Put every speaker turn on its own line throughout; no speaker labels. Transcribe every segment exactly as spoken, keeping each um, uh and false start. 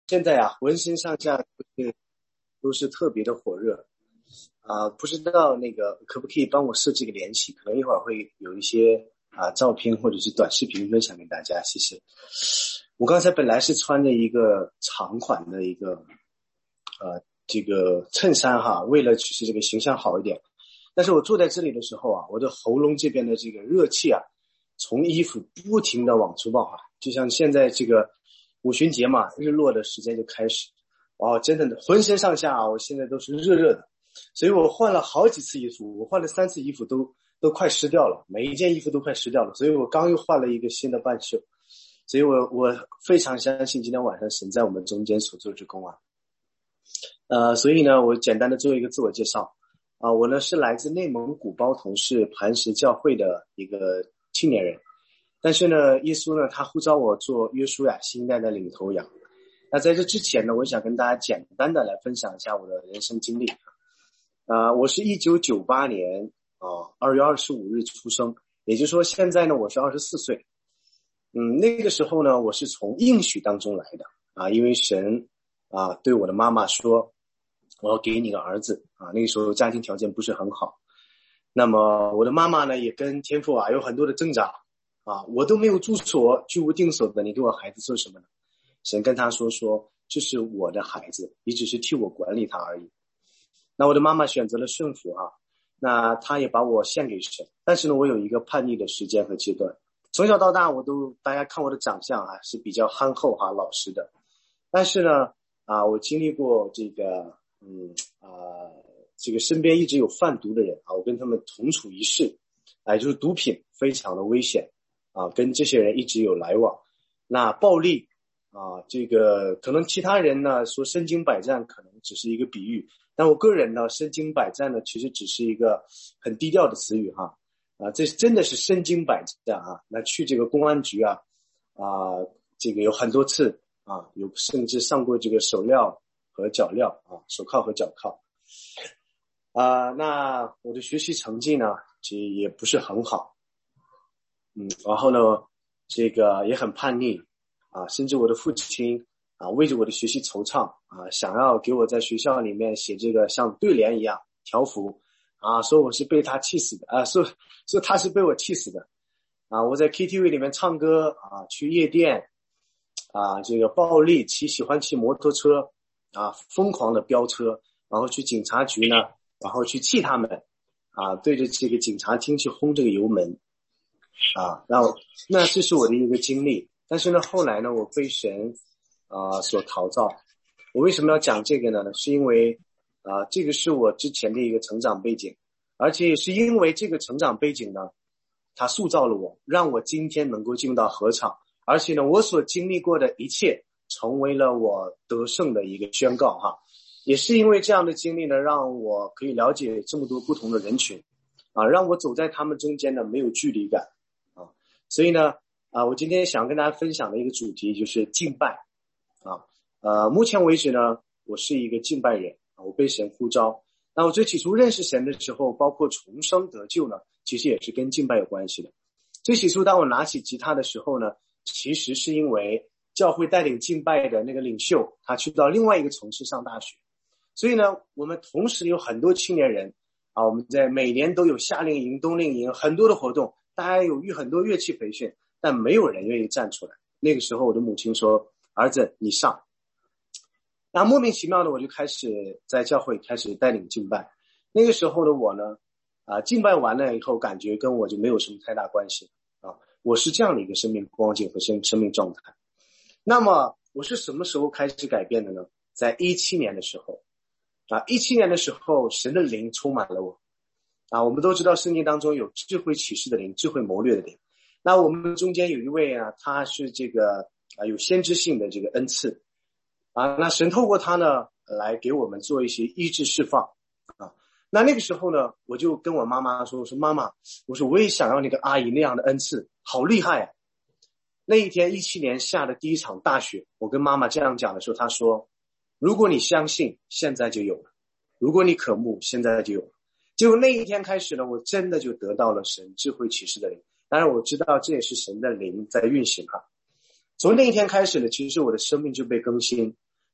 现在啊，浑身上下都是都是特别的火热啊、呃，不知道那个可不可以帮我设置个连系？可能一会儿会有一些啊照片或者是短视频分享给大家，谢谢。我刚才本来是穿着一个长款的一个呃这个衬衫哈，为了其实这个形象好一点，但是我坐在这里的时候啊，我的喉咙这边的这个热气啊，从衣服不停的往出爆啊，就像现在这个五旬节嘛，日落的时间就开始，哦，真的浑身上下啊，我现在都是热热的，所以我换了好几次衣服，我换了三次衣服都都快湿掉了，每一件衣服都快湿掉了，所以我刚又换了一个新的半袖，所以我我非常相信今天晚上神在我们中间所做之功啊，呃，所以呢，我简单的做一个自我介绍啊，我呢是来自内蒙古包头市磐石教会的一个青年人。但是呢，耶稣呢，他呼召我做约书亚新一代的领头羊。那在这之前呢，我想跟大家简单的来分享一下我的人生经历。啊、呃，我是一九九八年啊二月二十五日出生，也就是说现在呢我是二十四岁。嗯，那个时候呢，我是从应许当中来的啊，因为神啊对我的妈妈说，我要给你个儿子啊。那个时候家庭条件不是很好，那么我的妈妈呢也跟天父啊有很多的挣扎。啊，我都没有住所，居无定所的，你给我孩子做什么呢？神跟他说说，这是我的孩子，你只是替我管理他而已。那我的妈妈选择了顺服啊，那她也把我献给神。但是呢，我有一个叛逆的时间和阶段。从小到大，我都大家看我的长相啊，是比较憨厚哈、啊、老实的。但是呢，啊，我经历过这个，嗯啊，这个身边一直有贩毒的人啊，我跟他们同处一室，哎、啊，就是毒品非常的危险。啊，跟这些人一直有来往。那暴力啊，这个可能其他人呢说身经百战可能只是一个比喻，但我个人呢身经百战呢其实只是一个很低调的词语哈。啊，这真的是身经百战啊。那去这个公安局啊啊，这个有很多次啊，有甚至上过这个手镣和脚镣啊，手铐和脚铐。啊，那我的学习成绩呢其实也不是很好。嗯，然后呢，这个也很叛逆啊，甚至我的父亲啊，为着我的学习惆怅啊，想要给我在学校里面写这个像对联一样条幅啊，说我是被他气死的啊，说说他是被我气死的啊，我在 K T V 里面唱歌啊，去夜店啊，这个暴力骑喜欢骑摩托车啊，疯狂的飙车，然后去警察局呢，然后去气他们啊，对着这个警察厅去轰这个油门。啊，那那这是我的一个经历，但是呢，后来呢，我被神啊、呃、所陶造。我为什么要讲这个呢？是因为啊、呃，这个是我之前的一个成长背景，而且也是因为这个成长背景呢，它塑造了我，让我今天能够进入到合场，而且呢，我所经历过的一切成为了我得胜的一个宣告哈。也是因为这样的经历呢，让我可以了解这么多不同的人群啊，让我走在他们中间呢没有距离感。所以呢，啊，我今天想跟大家分享的一个主题就是敬拜，啊，呃，目前为止呢，我是一个敬拜人，我被神呼召。那我最起初认识神的时候，包括重生得救呢，其实也是跟敬拜有关系的。最起初当我拿起吉他的时候呢，其实是因为教会带领敬拜的那个领袖，他去到另外一个城市上大学，所以呢，我们同时有很多青年人啊，我们在每年都有夏令营、冬令营，很多的活动。大家有很多乐器培训，但没有人愿意站出来。那个时候我的母亲说，儿子你上。那莫名其妙的我就开始在教会开始带领敬拜。那个时候的我呢啊，敬拜完了以后感觉跟我就没有什么太大关系啊，我是这样的一个生命光景和生生命状态。那么我是什么时候开始改变的呢？在一七年的时候啊，一七年的时候神的灵充满了我。啊，我们都知道圣经当中有智慧启示的灵，智慧谋略的灵。那我们中间有一位啊，他是这个啊有先知性的这个恩赐啊，那神透过他呢来给我们做一些医治释放啊。那那个时候呢，我就跟我妈妈说，我说妈妈，我说我也想要那个阿姨那样的恩赐，好厉害啊。那一天一七年下的第一场大雪，我跟妈妈这样讲的时候，她说，如果你相信，现在就有了；如果你渴慕，现在就有了。结果那一天开始呢，我真的就得到了神智慧启示的灵。当然我知道这也是神的灵在运行哈。从那一天开始呢，其实我的生命就被更新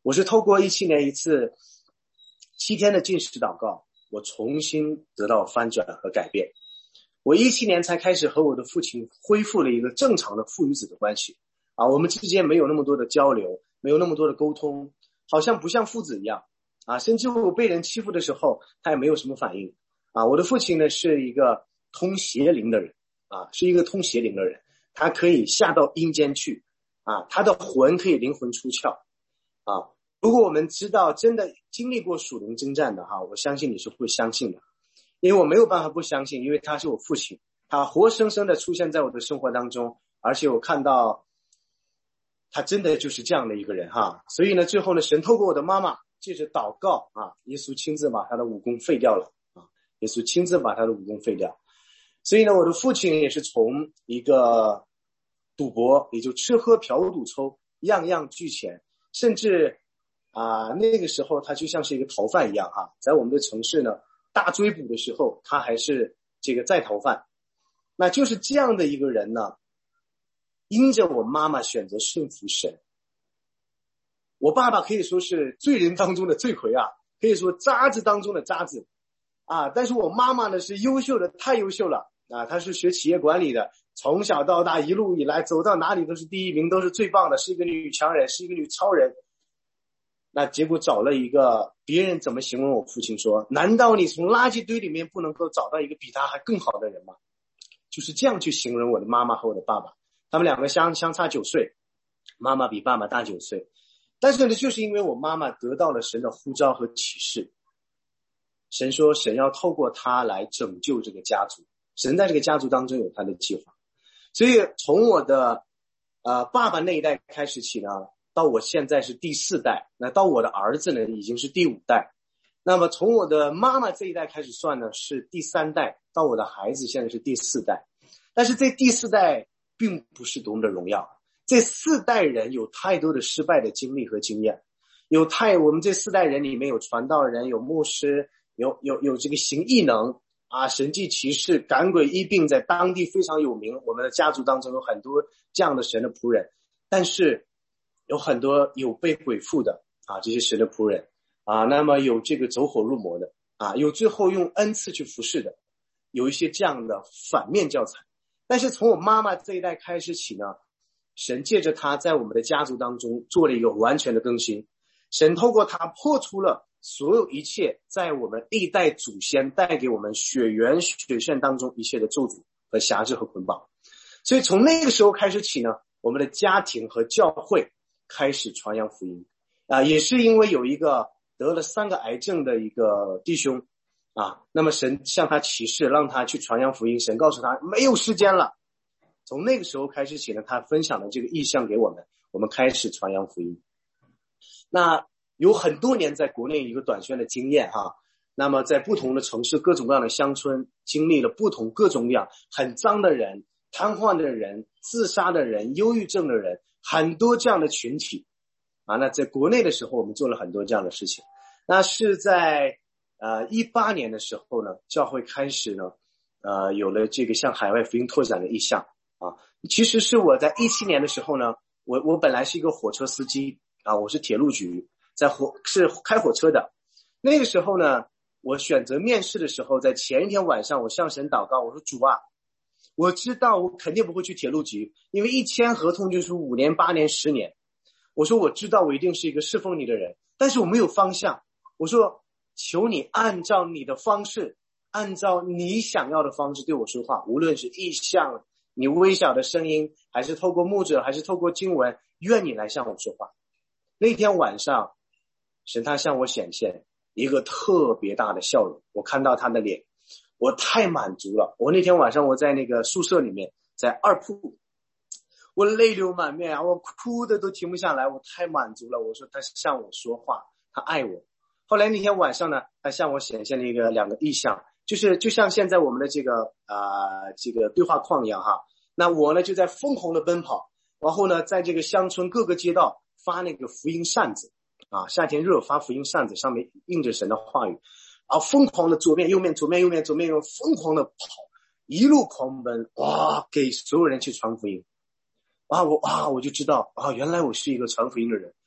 我是透过一七年一次七天的禁食祷告，我重新得到翻转和改变。我一七年才开始和我的父亲恢复了一个正常的父与子的关系啊，我们之间没有那么多的交流，没有那么多的沟通，好像不像父子一样啊，甚至我被人欺负的时候他也没有什么反应啊。我的父亲呢是一个通邪灵的人啊，是一个通邪灵的人，他可以下到阴间去啊，他的魂可以灵魂出窍啊。如果我们知道真的经历过属灵征战的哈，我相信你是会相信的，因为我没有办法不相信，因为他是我父亲，他活生生的出现在我的生活当中，而且我看到他真的就是这样的一个人哈。所以呢，最后呢，神透过我的妈妈借着祷告啊，耶稣亲自把他的武功废掉了啊，耶稣亲自把他的武功废掉。所以呢，我的父亲也是从一个赌博，也就吃喝嫖赌抽样样俱全，甚至啊，那个时候他就像是一个逃犯一样哈，在我们的城市呢大追捕的时候，他还是这个在逃犯。那就是这样的一个人呢，因着我妈妈选择顺服神，我爸爸可以说是罪人当中的罪魁啊，可以说渣子当中的渣子啊，但是我妈妈呢是优秀的，太优秀了啊，她是学企业管理的，从小到大一路以来走到哪里都是第一名，都是最棒的，是一个女强人，是一个女超人。那结果找了一个别人怎么形容我父亲说，难道你从垃圾堆里面不能够找到一个比他还更好的人吗？就是这样去形容我的妈妈和我的爸爸，他们两个相相差九岁，妈妈比爸爸大九岁。但是呢，就是因为我妈妈得到了神的呼召和启示，神说神要透过他来拯救这个家族，神在这个家族当中有他的计划。所以从我的呃爸爸那一代开始起呢，到我现在是第四代，那到我的儿子呢已经是第五代，那么从我的妈妈这一代开始算呢是第三代，到我的孩子现在是第四代。但是这第四代并不是多么的荣耀，这四代人有太多的失败的经历和经验，有太我们这四代人里面有传道人，有牧师，有有有这个行异能啊，神迹奇事，赶鬼医病，在当地非常有名，我们的家族当中有很多这样的神的仆人，但是有很多有被鬼附的啊，这些神的仆人啊，那么有这个走火入魔的啊，有最后用恩赐去服侍的，有一些这样的反面教材。但是从我妈妈这一代开始起呢，神借着她在我们的家族当中做了一个完全的更新，神透过她破除了所有一切在我们历代祖先带给我们血缘血线当中一切的咒诅和辖制和捆绑。所以从那个时候开始起呢，我们的家庭和教会开始传扬福音啊，也是因为有一个得了三个癌症的一个弟兄啊，那么神向他启示，让他去传扬福音，神告诉他没有时间了。从那个时候开始起呢，他分享了这个意向给我们，我们开始传扬福音。那有很多年在国内一个短宣的经验哈，那么在不同的城市各种各样的乡村经历了不同各种各样很脏的人，瘫痪的人，自杀的人，忧郁症的人，很多这样的群体啊。那在国内的时候我们做了很多这样的事情。那是在呃一八年的时候呢，教会开始呢呃有了这个向海外福音拓展的意向啊。其实是我在一七年的时候呢，我我本来是一个火车司机啊，我是铁路局，在火是开火车的。那个时候呢，我选择面试的时候，在前一天晚上我向神祷告，我说主啊，我知道我肯定不会去铁路局，因为一签合同就是五年八年十年。我说我知道我一定是一个侍奉你的人，但是我没有方向。我说求你按照你的方式，按照你想要的方式对我说话，无论是意象，你微小的声音，还是透过牧者，还是透过经文，愿你来向我说话。那天晚上神他向我显现一个特别大的笑容，我看到他的脸，我太满足了。我那天晚上我在那个宿舍里面，在二铺，我泪流满面啊，我哭的都停不下来，我太满足了。我说他向我说话，他爱我。后来那天晚上呢，他向我显现了一个两个意象，就是就像现在我们的这个啊、呃、这个对话框一样哈。那我呢就在疯狂的奔跑，然后呢在这个乡村各个街道发那个福音扇子啊，夏天热发福音扇子，上面印着神的话语，啊疯狂的左面右面左面右面左面右面疯狂的跑，一路狂奔，哇，给所有人去传福音。啊我啊我就知道啊原来我是一个传福音的人，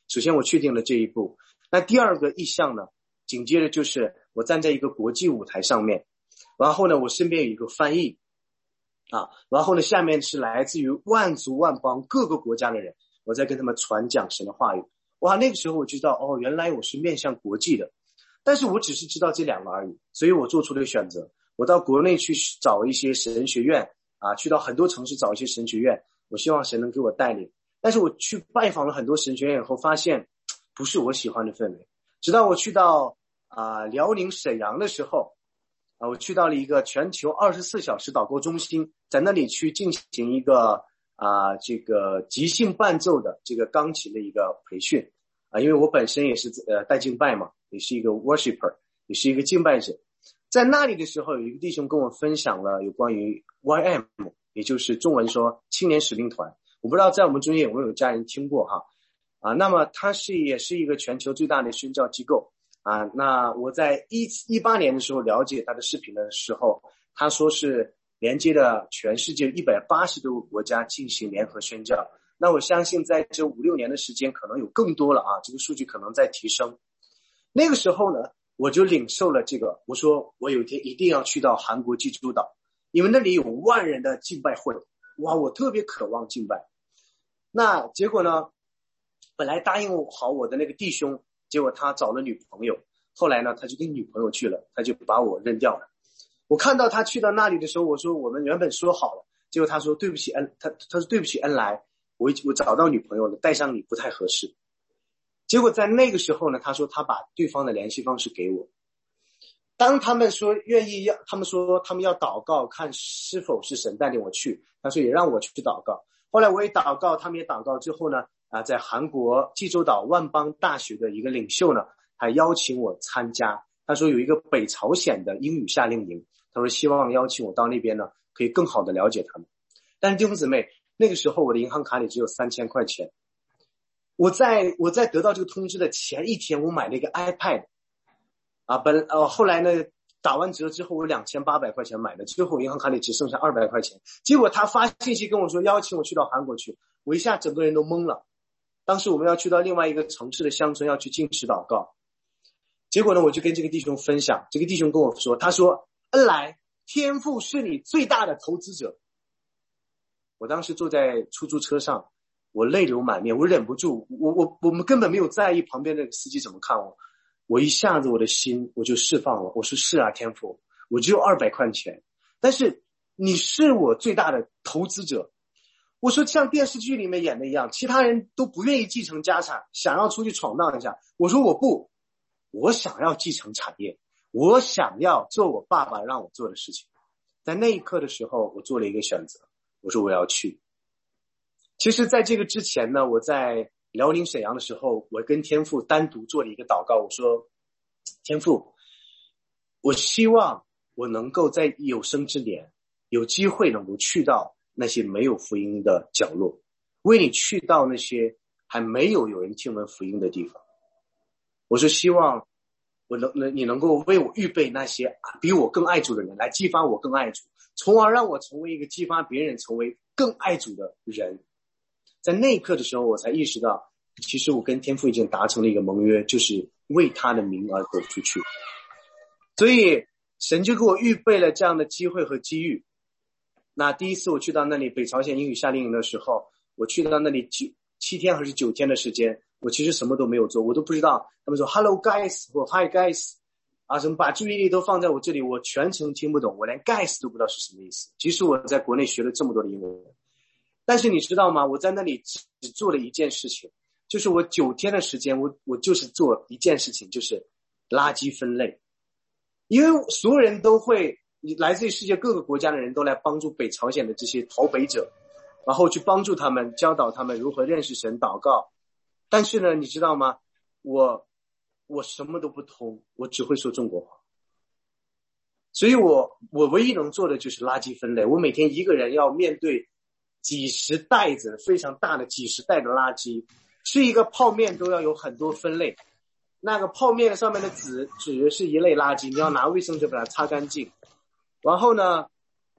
首先我确定了这一步。那第二个意向呢，紧接着就是我站在一个国际舞台上面，然后呢我身边有一个翻译啊，然后呢下面是来自于万族万邦各个国家的人，我在跟他们传讲神的话语。哇，那个时候我知道，哦，原来我是面向国际的，但是我只是知道这两个而已，所以我做出了选择。我到国内去找一些神学院啊，去到很多城市找一些神学院，我希望神能给我带领。但是我去拜访了很多神学院以后，发现不是我喜欢的氛围。直到我去到啊、呃、辽宁沈阳的时候啊，我去到了一个全球二十四小时祷告中心，在那里去进行一个啊、呃、这个即兴伴奏的这个钢琴的一个培训啊，因为我本身也是呃带敬拜嘛，也是一个 worshiper， 也是一个敬拜者。在那里的时候，有一个弟兄跟我分享了有关于 Y M， 也就是中文说青年使命团。我不知道在我们中间有没有家人听过哈啊？那么它是也是一个全球最大的宣教机构啊。那我在一一八年的时候了解他的视频的时候，他说是连接了全世界一百八十多个国家进行联合宣教。那我相信在这五六年的时间，可能有更多了啊，这个数据可能在提升。那个时候呢，我就领受了这个，我说我有一天一定要去到韩国济州岛，因为那里有万人的敬拜会。哇，我特别渴望敬拜。那结果呢，本来答应好我的那个弟兄，结果他找了女朋友，后来呢他就跟女朋友去了，他就把我扔掉了。我看到他去到那里的时候，我说我们原本说好了，结果他说对不起恩，他他说对不起恩来，我我找到女朋友了，带上你不太合适。结果在那个时候呢，他说他把对方的联系方式给我。当他们说愿意要，他们说他们要祷告，看是否是神带领我去，他说也让我去祷告。后来我也祷告，他们也祷告之后呢，啊，在韩国济州岛万邦大学的一个领袖呢，还邀请我参加。他说有一个北朝鲜的英语夏令营，他说希望邀请我到那边呢，可以更好的了解他们。但是弟兄姊妹，那个时候我的银行卡里只有三千块钱。我在我在得到这个通知的前一天，我买了一个 iPad。啊，本呃后来呢，打完折之后我两千八百块钱买的，最后银行卡里只剩下二百块钱。结果他发信息跟我说邀请我去到韩国去，我一下整个人都懵了。当时我们要去到另外一个城市的乡村，要去禁食祷告。结果呢，我就跟这个弟兄分享，这个弟兄跟我说，他说恩来，天父是你最大的投资者。我当时坐在出租车上，我泪流满面，我忍不住，我我我们根本没有在意旁边那个司机怎么看我。我一下子我的心我就释放了，我说是啊，天父，我只有二百块钱，但是你是我最大的投资者。我说像电视剧里面演的一样，其他人都不愿意继承家产，想要出去闯荡一下。我说我不，我想要继承产业，我想要做我爸爸让我做的事情。在那一刻的时候，我做了一个选择，我说我要去。其实在这个之前呢，我在辽宁沈阳的时候，我跟天父单独做了一个祷告，我说天父，我希望我能够在有生之年有机会能够去到那些没有福音的角落，为你去到那些还没有有人听闻福音的地方。我说希望我能能你能够为我预备那些比我更爱主的人，来激发我更爱主，从而让我成为一个激发别人成为更爱主的人。在那一刻的时候，我才意识到，其实我跟天父已经达成了一个盟约，就是为他的名而走出去。所以神就给我预备了这样的机会和机遇。那第一次我去到那里北朝鲜英语夏令营的时候，我去到那里九七天还是九天的时间，我其实什么都没有做，我都不知道。他们说 Hello guys 或 Hi guys 啊，什么把注意力都放在我这里，我全程听不懂，我连 guys 都不知道是什么意思。其实我在国内学了这么多的英文，但是你知道吗？我在那里只做了一件事情，就是我九天的时间，我我就是做一件事情，就是垃圾分类。因为所有人都会，来自于世界各个国家的人都来帮助北朝鲜的这些逃北者，然后去帮助他们，教导他们如何认识神、祷告。但是呢，你知道吗？我我什么都不通，我只会说中国话。所以我我唯一能做的就是垃圾分类。我每天一个人要面对几十袋子非常大的几十袋的垃圾，吃一个泡面都要有很多分类。那个泡面上面的纸纸是一类垃圾，你要拿卫生纸把它擦干净。然后呢，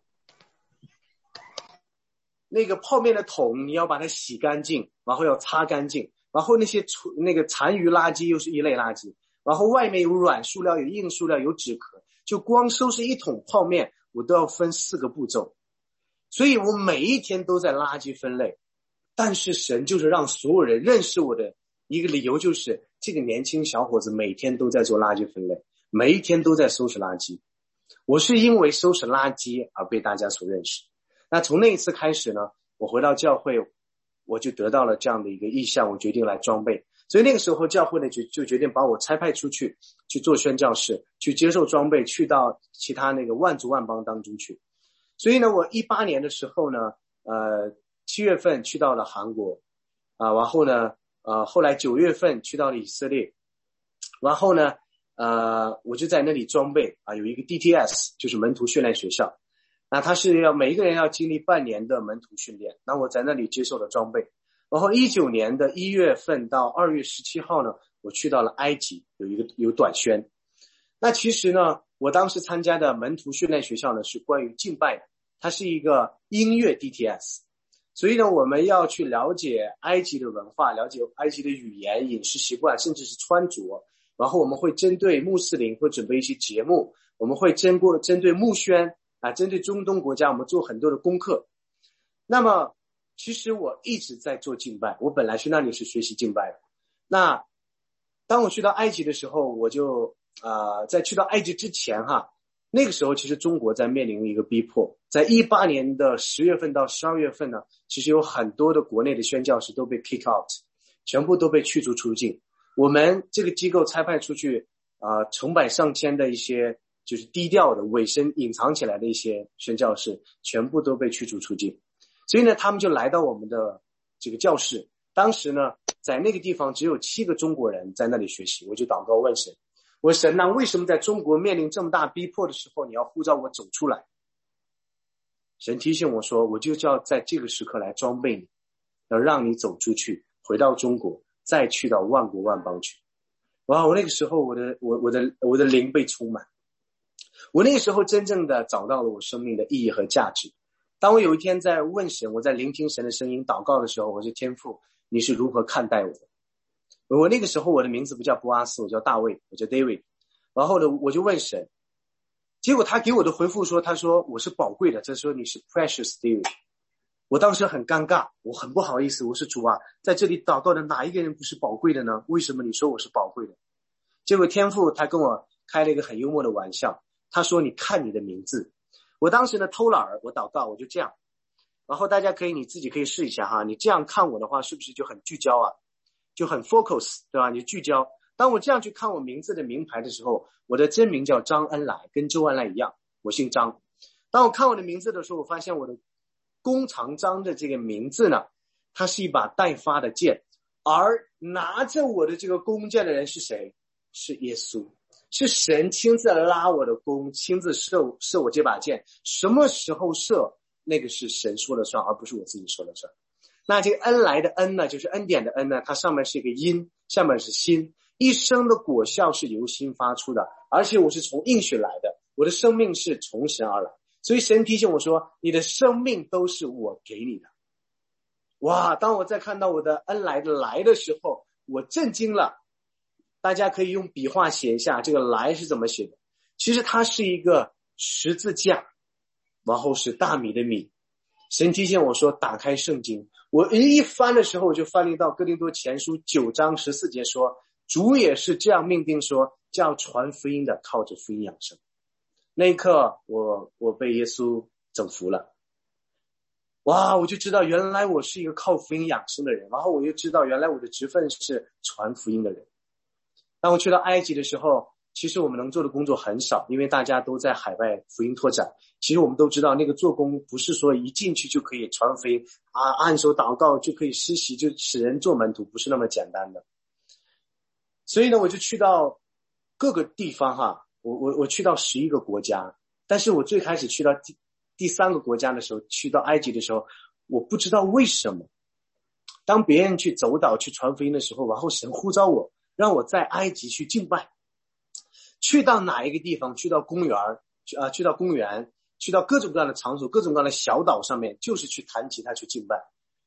那个泡面的桶你要把它洗干净，然后要擦干净。 然后那些那个残余垃圾又是一类垃圾，然后外面有软塑料有硬塑料有纸壳，就光收拾一桶泡面我都要分四个步骤，所以我每一天都在垃圾分类。但是神就是让所有人认识我的一个理由，就是这个年轻小伙子每天都在做垃圾分类，每一天都在收拾垃圾。我是因为收拾垃圾而被大家所认识。那从那一次开始呢，我回到教会，我就得到了这样的一个意向，我决定来装备。所以那个时候教会呢就就决定把我差派出去去做宣教士，去接受装备，去到其他那个万族万邦当中去。所以呢，我一八年的时候呢，呃，七月份去到了韩国，啊，然后呢，呃，后来九月份去到了以色列，然后呢，呃，我就在那里装备啊，有一个 D T S， 就是门徒训练学校。那他是要每一个人要经历半年的门徒训练，那我在那里接受了装备。然后一九年的一月份到二月十七号呢，我去到了埃及，有一个有短宣。那其实呢，我当时参加的门徒训练学校呢是关于敬拜的，它是一个音乐 D T S， 所以呢，我们要去了解埃及的文化，了解埃及的语言、饮食习惯，甚至是穿着。然后我们会针对穆斯林会准备一些节目，我们会针过针对穆宣啊，针对中东国家，我们做很多的功课。那么其实我一直在做敬拜，我本来去那里是学习敬拜的。那当我去到埃及的时候，我就呃，在去到埃及之前哈，那个时候其实中国在面临一个逼迫，在一八年的十月份到十二月份呢，其实有很多的国内的宣教士都被 kick out， 全部都被驱逐出境。我们这个机构差派出去呃成百上千的一些就是低调的伪身隐藏起来的一些宣教士，全部都被驱逐出境。所以呢，他们就来到我们的这个教室。当时呢，在那个地方只有七个中国人在那里学习，我就祷告问神，我神那为什么在中国面临这么大逼迫的时候，你要呼召我走出来？神提醒我说，我就要在这个时刻来装备你，要让你走出去，回到中国，再去到万国万邦去。哇，我那个时候我的我我的我的灵被充满，我那个时候真正的找到了我生命的意义和价值。当我有一天在问神，我在聆听神的声音祷告的时候，我说天父，你是如何看待我的？我那个时候我的名字不叫波阿斯，我叫大卫，我叫 David。然后呢，我就问神，结果他给我的回复说，他说我是宝贵的，他说你是 precious David。我当时很尴尬，我很不好意思，我说主啊，在这里祷告的哪一个人不是宝贵的呢？为什么你说我是宝贵的？结果天父他跟我开了一个很幽默的玩笑，他说你看你的名字。我当时呢偷懒儿，我祷告我就这样，然后大家可以你自己可以试一下哈，你这样看我的话是不是就很聚焦啊，就很 focus 对吧？你聚焦。当我这样去看我名字的名牌的时候，我的真名叫张恩来，跟周恩来一样，我姓张。当我看我的名字的时候，我发现我的弓长张的这个名字呢，它是一把待发的剑，而拿着我的这个弓箭的人是谁？是耶稣。是神亲自拉我的弓，亲自射射我这把箭。什么时候射，那个是神说了算，而不是我自己说了算。那这个恩来的恩呢，就是恩典的恩呢，它上面是一个因，下面是心。一生的果效是由心发出的，而且我是从应许来的，我的生命是从神而来。所以神提醒我说，你的生命都是我给你的。哇，当我在看到我的恩来的来的时候，我震惊了。大家可以用笔画写一下这个来是怎么写的。其实它是一个十字架，然后是大米的米。神提醒我说打开圣经，我一翻的时候我就翻到哥林多前书九章十四节说，主也是这样命定说，叫传福音的靠着福音养生。那一刻我我被耶稣征服了。哇，我就知道原来我是一个靠福音养生的人，然后我又知道原来我的职分是传福音的人。当我去到埃及的时候，其实我们能做的工作很少，因为大家都在海外福音拓展。其实我们都知道那个做工不是说一进去就可以传福音啊，按手祷告就可以施洗就使人做门徒，不是那么简单的。所以呢，我就去到各个地方哈，我我我去到十一个国家。但是我最开始去到第第三个国家的时候，去到埃及的时候，我不知道为什么，当别人去走岛去传福音的时候，然后神呼召我，让我在埃及去敬拜。去到哪一个地方，去到公园去啊，去到公园，去到各种各样的场所，各种各样的小岛上面，就是去弹吉他去敬拜。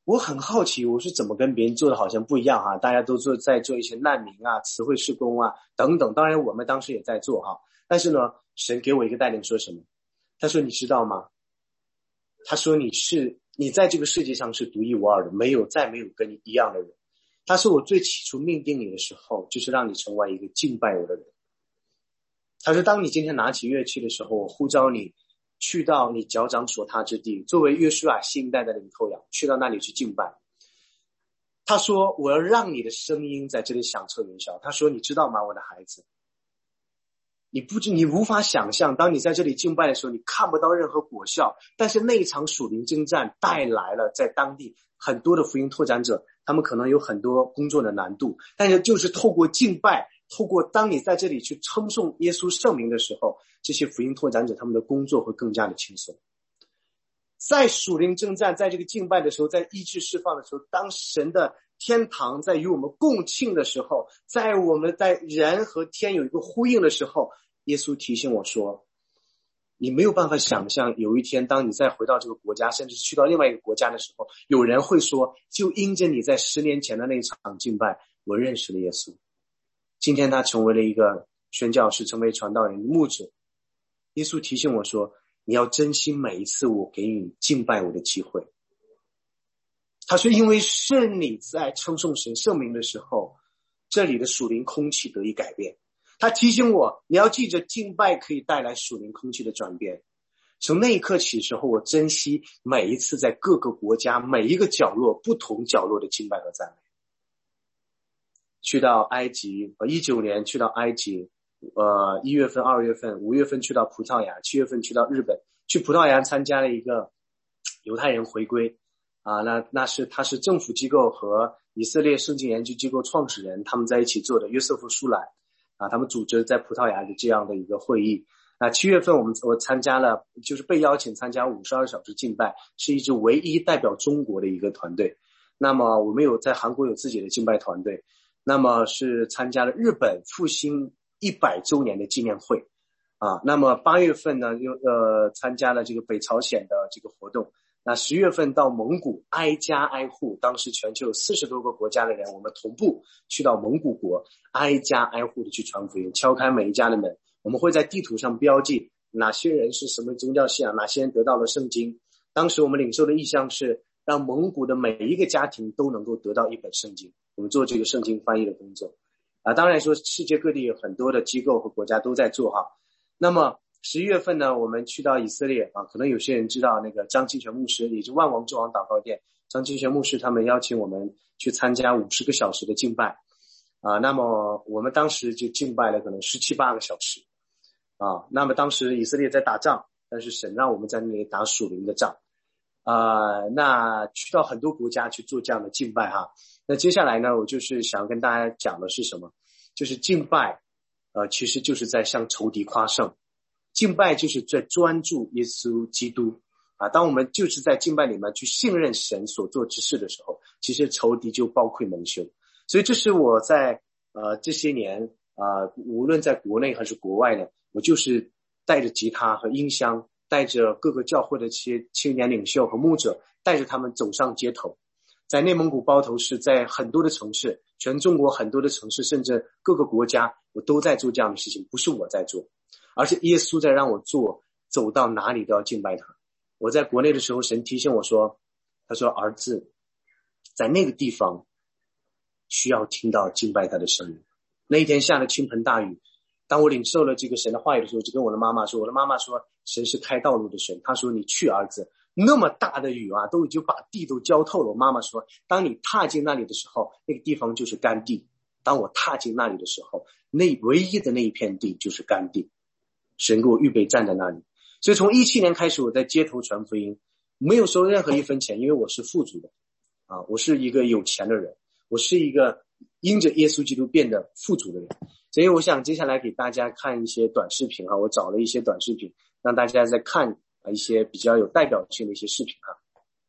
我很好奇，我是怎么跟别人做的好像不一样哈、啊，大家都做在做一些难民啊、词汇施工啊等等，当然我们当时也在做哈、啊，但是呢，神给我一个带领说什么？他说你知道吗？他说你是你在这个世界上是独一无二的，没有再没有跟你一样的人。他说我最起初命定你的时候，就是让你成为一个敬拜我的人。他说当你今天拿起乐器的时候，我呼召你去到你脚掌所踏之地，作为约书亚新一代的领头羊，去到那里去敬拜。他说我要让你的声音在这里响彻云霄。他说你知道吗，我的孩子，你不知你无法想象，当你在这里敬拜的时候，你看不到任何果效，但是那一场属灵征战带来了在当地很多的福音拓展者，他们可能有很多工作的难度，但是就是透过敬拜，透过当你在这里去称颂耶稣圣名的时候，这些福音拓展者他们的工作会更加的轻松。在属灵征战，在这个敬拜的时候，在医治释放的时候，当神的天堂在与我们共庆的时候，在我们在人和天有一个呼应的时候，耶稣提醒我说，你没有办法想象有一天当你再回到这个国家，甚至去到另外一个国家的时候，有人会说，就因着你在十年前的那一场敬拜，我认识了耶稣。今天他成为了一个宣教士，成为传道人、牧者。耶稣提醒我说，你要珍惜每一次我给你敬拜我的机会。他说因为是你在称颂神圣名的时候，这里的属灵空气得以改变。他提醒我，你要记着敬拜可以带来属灵空气的转变。从那一刻起的时候，我珍惜每一次在各个国家每一个角落不同角落的敬拜和赞美。去到埃及，呃，一九年去到埃及，呃，一月份、二月份、五月份去到葡萄牙，七月份去到日本。去葡萄牙参加了一个犹太人回归，啊，那那是他是政府机构和以色列圣经研究机构创始人他们在一起做的约瑟夫舒兰，啊，他们组织在葡萄牙的这样的一个会议。那七月份我们我参加了，就是被邀请参加五十二小时敬拜，是一支唯一代表中国的一个团队。那么我们有在韩国有自己的敬拜团队。那么是参加了日本复兴一百周年的纪念会啊。那么八月份呢，又呃参加了这个北朝鲜的这个活动。那十月份到蒙古，挨家挨户，当时全球有四十多个国家的人，我们同步去到蒙古国，挨家挨户的去传福音，敲开每一家的门。我们会在地图上标记哪些人是什么宗教信仰，哪些人得到了圣经。当时我们领受的意向是让蒙古的每一个家庭都能够得到一本圣经。我们做这个圣经翻译的工作啊，当然说世界各地有很多的机构和国家都在做哈。那么十一月份呢，我们去到以色列啊，可能有些人知道那个张清泉牧师，也就是万王之王祷告殿，张清泉牧师他们邀请我们去参加五十个小时的敬拜啊。那么我们当时就敬拜了可能十七八个小时啊。那么当时以色列在打仗，但是神让我们在那里打属灵的仗啊。那去到很多国家去做这样的敬拜哈。那接下来呢，我就是想跟大家讲的是什么？就是敬拜，呃，其实就是在向仇敌夸胜。敬拜就是在专注耶稣基督啊。当我们就是在敬拜里面去信任神所做之事的时候，其实仇敌就暴溃蒙羞。所以这是我在呃这些年啊、呃，无论在国内还是国外呢，我就是带着吉他和音箱，带着各个教会的这些青年领袖和牧者，带着他们走上街头。在内蒙古包头市，在很多的城市，全中国很多的城市，甚至各个国家，我都在做这样的事情。不是我在做，而是耶稣在让我做，走到哪里都要敬拜他。我在国内的时候，神提醒我说，他说儿子，在那个地方需要听到敬拜他的声音。那一天下了倾盆大雨，当我领受了这个神的话语的时候，就跟我的妈妈说，我的妈妈说神是开道路的神，他说你去儿子，那么大的雨啊，都已经把地都浇透了。我妈妈说，当你踏进那里的时候，那个地方就是干地。当我踏进那里的时候，那唯一的那一片地就是干地。神给我预备站在那里。所以从一七年开始，我在街头传福音，没有收任何一分钱，因为我是富足的啊，我是一个有钱的人，我是一个因着耶稣基督变得富足的人。所以我想接下来给大家看一些短视频啊，我找了一些短视频，让大家再看一些比较有代表性的一些视频啊。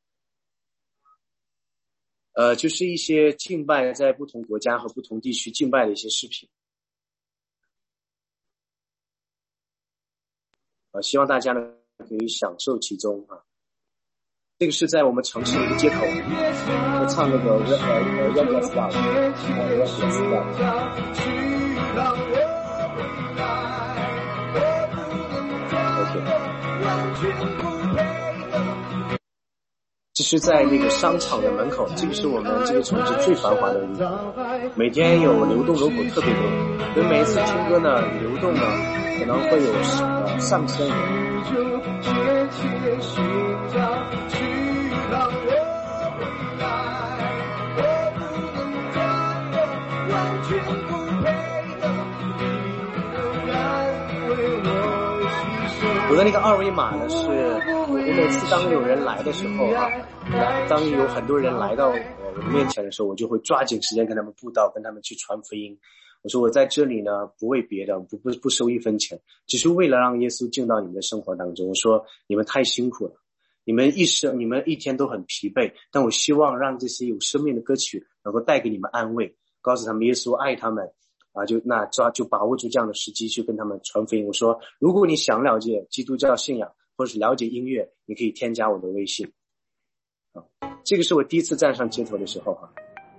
呃，就是一些敬拜在不同国家和不同地区敬拜的一些视频。呃，希望大家呢可以享受其中啊。 这个是在我们城市的一个街头，我唱那个呃呃 Reckless Love， 呃 Reckless Love。OK。这是在那个商场的门口，这个是我们这个城市最繁华的地方，每天有流动人口特别多，所以每一次听歌呢，流动呢可能会有呃上千人。我的那个二维码呢，是我每次当有人来的时候啊，当有很多人来到我面前的时候，我就会抓紧时间跟他们布道，跟他们去传福音。我说我在这里呢，不为别的，不不不收一分钱，只是为了让耶稣进到你们的生活当中。我说你们太辛苦了，你们一生你们一天都很疲惫，但我希望让这些有生命的歌曲能够带给你们安慰，告诉他们耶稣爱他们。啊，就那抓就把握住这样的时机去跟他们传福音。我说，如果你想了解基督教信仰，或者是了解音乐，你可以添加我的微信。啊，这个是我第一次站上街头的时候哈。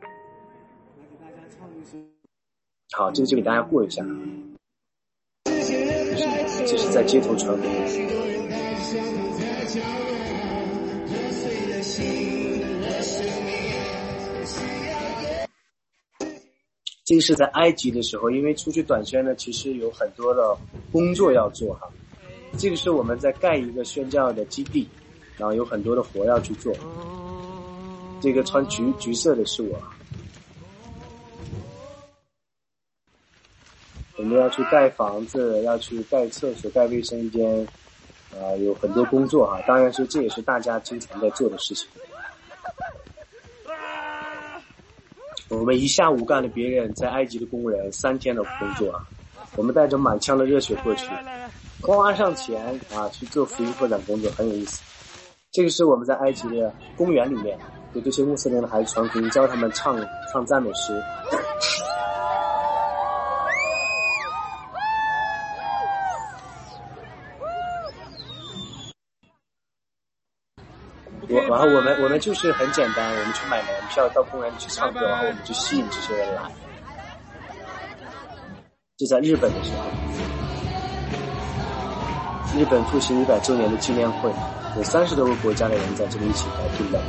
好，这个就给大家过一下。这是在街头传福音。这个是在埃及的时候，因为出去短宣呢，其实有很多的工作要做哈。这个是我们在盖一个宣教的基地，然后有很多的活要去做。这个穿橘橘色的是我，我们要去盖房子，要去盖厕所、盖卫生间，啊、呃，有很多工作哈。当然是这也是大家经常在做的事情。我们一下午干了别人在埃及的工人三天的工作啊，我们带着满腔的热血过去，花上钱啊去做福音拓展工作，很有意思。这个是我们在埃及的公园里面给这些穆斯林的孩子传福音，教他们唱唱赞美诗。我然后我们我们就是很简单，我们去买门票到公园里去唱歌，然后我们就吸引这些人来。就在日本的时候，日本复兴一百周年的纪念会，有三十多个国家的人在这里一起来听的。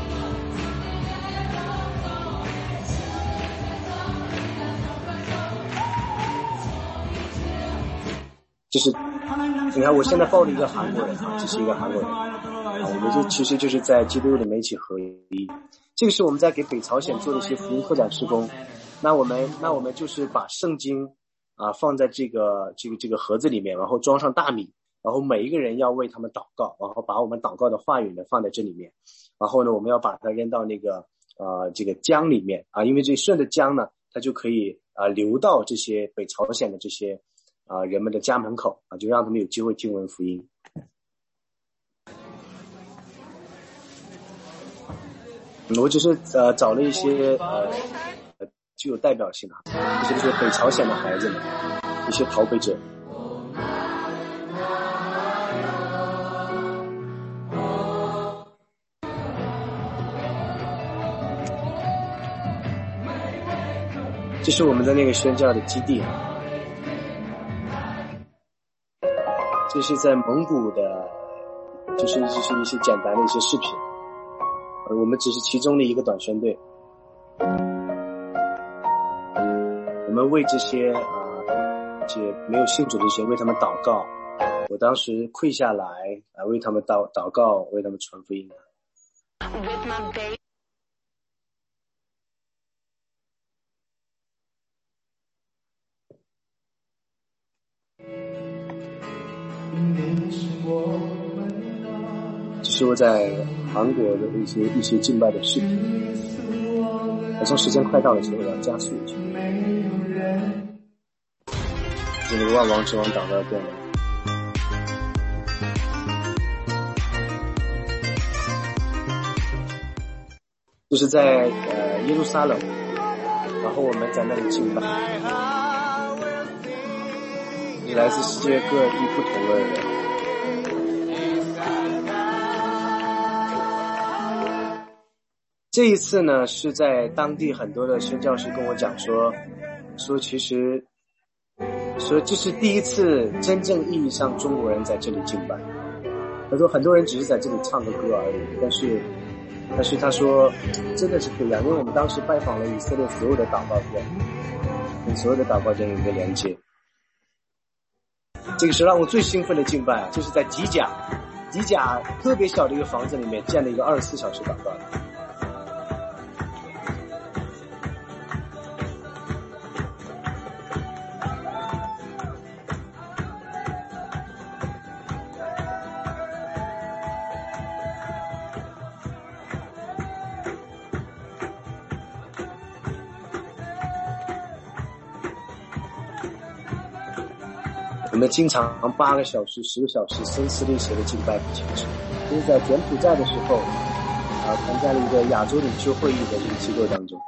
就是你看我现在抱了一个韩国人啊，这是一个韩国人啊，我们就其实就是在基督里面一起合一。这个是我们在给北朝鲜做的一些福音拓展施工。那我们那我们就是把圣经啊放在这个这个这个盒子里面，然后装上大米，然后每一个人要为他们祷告，然后把我们祷告的话语呢放在这里面，然后呢我们要把它扔到那个呃这个江里面啊，因为这顺着江呢，它就可以啊流到这些北朝鲜的这些啊人们的家门口啊，就让他们有机会听闻福音。我只是呃找了一些呃具有代表性的，就是这些北朝鲜的孩子们，一些逃北者。这是我们的那个宣教的基地，这是在蒙古的，就是就是一些简单的一些视频。我们只是其中的一个短宣队，我们为这些啊、呃，这些没有信主的这些为他们祷告。我当时跪下来啊，为他们祷祷告，为他们传福音。这是我在韩国的一些一些敬拜的视频，好像时间快到了，所以我要加速一下。这个万王之王挡到电了。就是在呃耶路撒冷，然后我们在那里敬拜，来自世界各地不同的人。 这一次呢，是在当地很多的宣教师跟我讲说，说其实，说这是第一次真正意义上中国人在这里敬拜。他说很多人只是在这里唱个歌而已，但是，但是他说真的是不一样，因为我们当时拜访了以色列所有的祷告店，跟所有的祷告店有一个连接。这个是让我最兴奋的敬拜啊，就是在吉甲，吉甲特别小的一个房子里面建了一个二十四小时祷告的。我们经常八个小时、十个小时声嘶力竭的敬拜不停止。就是在柬埔寨的时候，啊，参加了一个亚洲领袖会议的这个机构当中，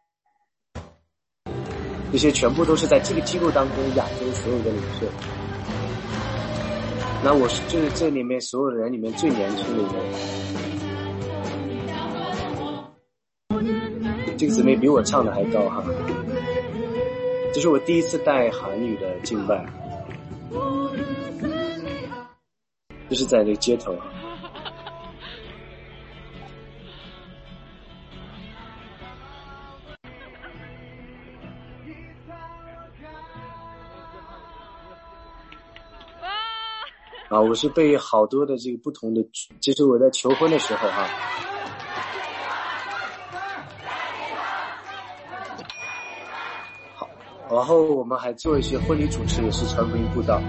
这些全部都是在这个机构当中亚洲所有的领袖。那我是就是这里面所有的人里面最年轻的一个人。这个姊妹比我唱的还高哈。这是我第一次带韩语的敬拜。就是在这个街头啊，啊，我是被好多的这个不同的，就是我在求婚的时候哈、啊，好，然后我们还做一些婚礼主持，也是传福音布道。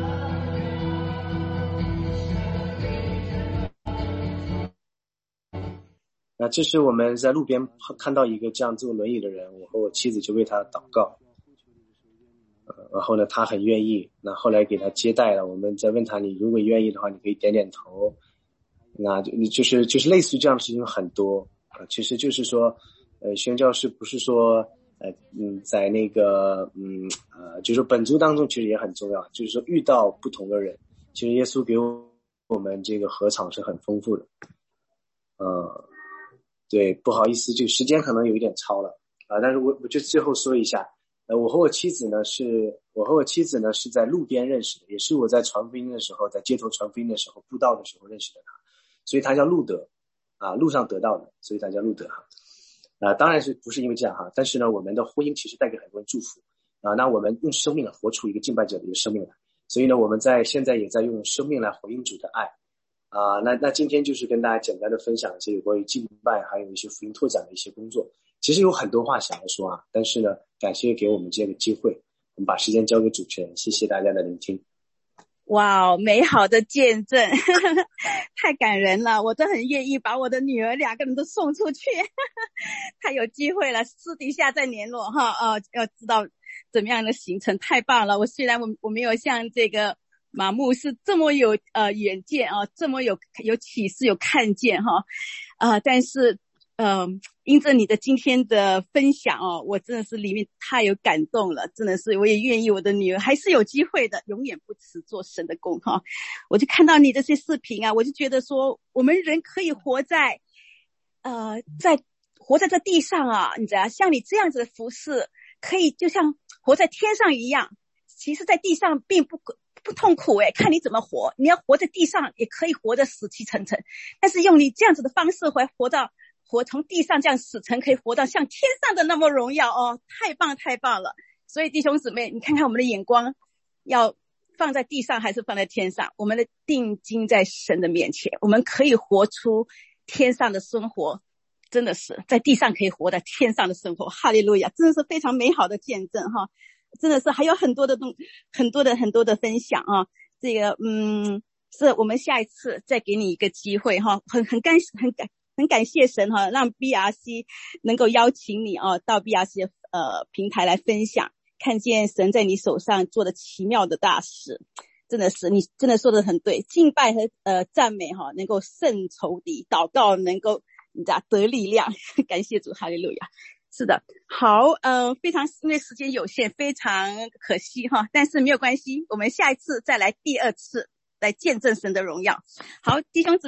那这是我们在路边看到一个这样坐轮椅的人，我和我妻子就为他祷告，呃，然后呢，他很愿意。那后来给他接待了，我们再问他，你如果愿意的话，你可以点点头。那就你就是就是类似于这样的事情很多啊、呃，其实就是说，呃，宣教士不是说呃嗯在那个嗯呃就是说本族当中其实也很重要，就是说遇到不同的人，其实耶稣给我们这个禾场是很丰富的，呃。对，不好意思，这个时间可能有一点超了啊，但是我我就最后说一下，呃，我和我妻子呢是，我和我妻子呢是在路边认识的，也是我在传福音的时候，在街头传福音的时候，布道的时候认识的她，所以她叫路德，啊，路上得到的，所以她叫路德哈，啊，当然是不是因为这样哈，但是呢，我们的婚姻其实带给很多人祝福啊，那我们用生命来活出一个敬拜者的一个生命来，所以呢，我们在现在也在用生命来回应主的爱。啊、呃，那那今天就是跟大家简单的分享一些有关于敬拜，还有一些福音拓展的一些工作。其实有很多话想要说啊，但是呢，感谢给我们这个机会，我们把时间交给主持人，谢谢大家的聆听。
哇，美好的见证，太感人了！我都很愿意把我的女儿两个人都送出去。太有机会了，私底下再联络哈，呃，要知道怎么样的行程，太棒了！我虽然我我没有像这个。马牧是这么有呃远见啊，这么有有启示有看见哈，啊、呃，但是呃，因着你的今天的分享哦，我真的是里面太有感动了，真的是我也愿意我的女儿还是有机会的，永远不辞做神的工哈。我就看到你这些视频啊，我就觉得说我们人可以活在呃在活在这地上啊，你知道像你这样子的服事，可以就像活在天上一样，其实在地上并不不痛苦诶，看你怎么活，你要活在地上也可以活得死气沉沉，但是用你这样子的方式活活到活从地上这样死沉，可以活到像天上的那么荣耀哦，太棒太棒了！所以弟兄姊妹，你看看我们的眼光要放在地上还是放在天上？我们的定睛在神的面前，我们可以活出天上的生活，真的是在地上可以活在天上的生活，哈利路亚！真的是非常美好的见证哈。真的是还有很多的东很多的很多的分享啊，这个嗯是我们下一次再给你一个机会哈，很很感很感很感谢神哈，让 B R C 能够邀请你啊到 B R C 呃平台来分享，看见神在你手上做的奇妙的大事，真的是你真的说的很对，敬拜和呃赞美哈能够胜仇敌，祷告能够你知道得力量，感谢主，哈利路亚。是的，好，呃，非常因为时间有限，非常可惜哈，但是没有关系，我们下一次再来第二次来见证神的荣耀。好，弟兄姊妹，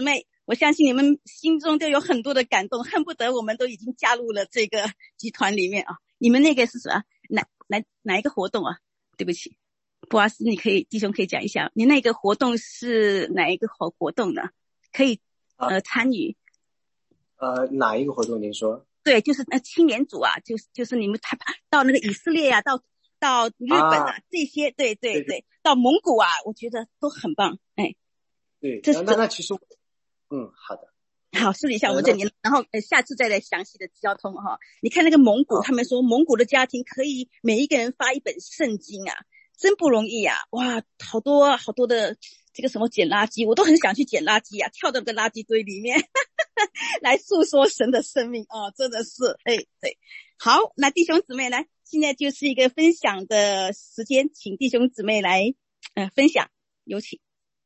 我相信你们心中都有很多的感动，恨不得我们都已经加入了这个集团里面啊。你们那个是什么？哪哪哪一个活动啊？对不起，布阿斯，你可以弟兄可以讲一下，你那个活动是哪一个活活动呢？可以呃参与。
呃，哪一个活动您说？
对，就是呃青年组啊，就是就是你们他到那个以色列啊，到到日本啊，啊这些，对对 对, 对，到蒙古啊，我觉得都很棒，哎。
对，那那那其实，嗯，好的。
好，梳理一下我们这里，然后呃下次再来详细的交通哈。你看那个蒙古，他们说蒙古的家庭可以每一个人发一本圣经啊，真不容易啊！哇，好多好多的这个什么捡垃圾，我都很想去捡垃圾啊，跳到个垃圾堆里面来诉说神的生命啊，真的是哎对。好，那弟兄姊妹来，现在就是一个分享的时间，请弟兄姊妹来呃分享，有请。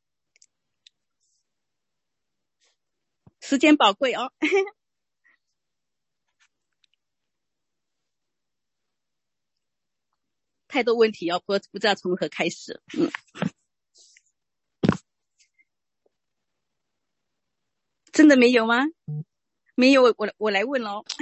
时间宝贵哦。太多问题哦，不不知道从何开始。嗯，真的没有吗？没有，我我来问咯。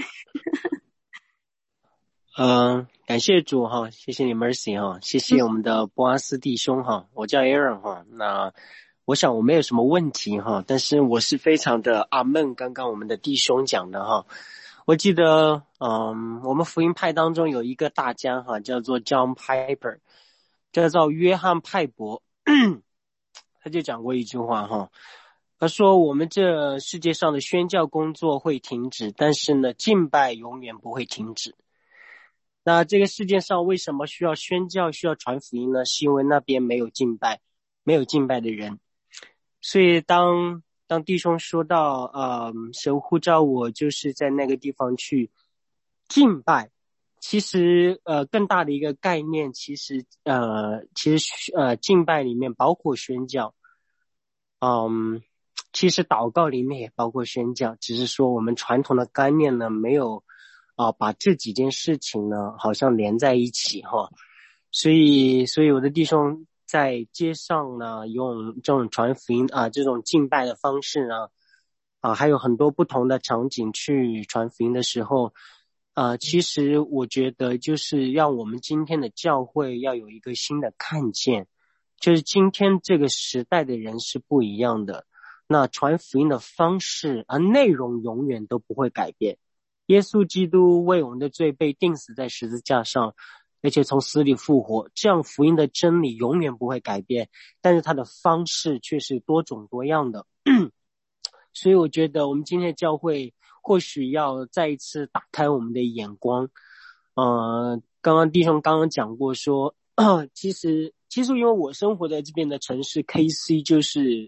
嗯、呃，感谢主哈，谢谢你 Mercy 哈，谢谢我们的波阿斯弟兄哈，嗯、我叫 Aaron 哈。那我想我没有什么问题哈，但是我是非常的阿们刚刚我们的弟兄讲的哈。我记得嗯，我们福音派当中有一个大家哈，叫做 John Piper， 叫做约翰派伯，他就讲过一句话哈，他说我们这世界上的宣教工作会停止，但是呢敬拜永远不会停止。那这个世界上为什么需要宣教需要传福音呢？是因为那边没有敬拜，没有敬拜的人。所以当当弟兄说到呃，神呼召我就是在那个地方去敬拜，其实呃更大的一个概念，其实呃其实呃敬拜里面包括宣教，嗯，其实祷告里面也包括宣教，只是说我们传统的概念呢没有啊、呃、把这几件事情呢好像连在一起哈，所以所以我的弟兄在街上呢用这种传福音啊、呃、这种敬拜的方式呢啊、呃、还有很多不同的场景去传福音的时候啊、呃、其实我觉得就是让我们今天的教会要有一个新的看见，就是今天这个时代的人是不一样的，那传福音的方式啊内容永远都不会改变。耶稣基督为我们的罪被钉死在十字架上，而且从死里复活，这样福音的真理永远不会改变，但是它的方式却是多种多样的。所以我觉得我们今天的教会或许要再一次打开我们的眼光。呃，刚刚弟兄刚刚讲过说，其实其实因为我生活在这边的城市 K C 就是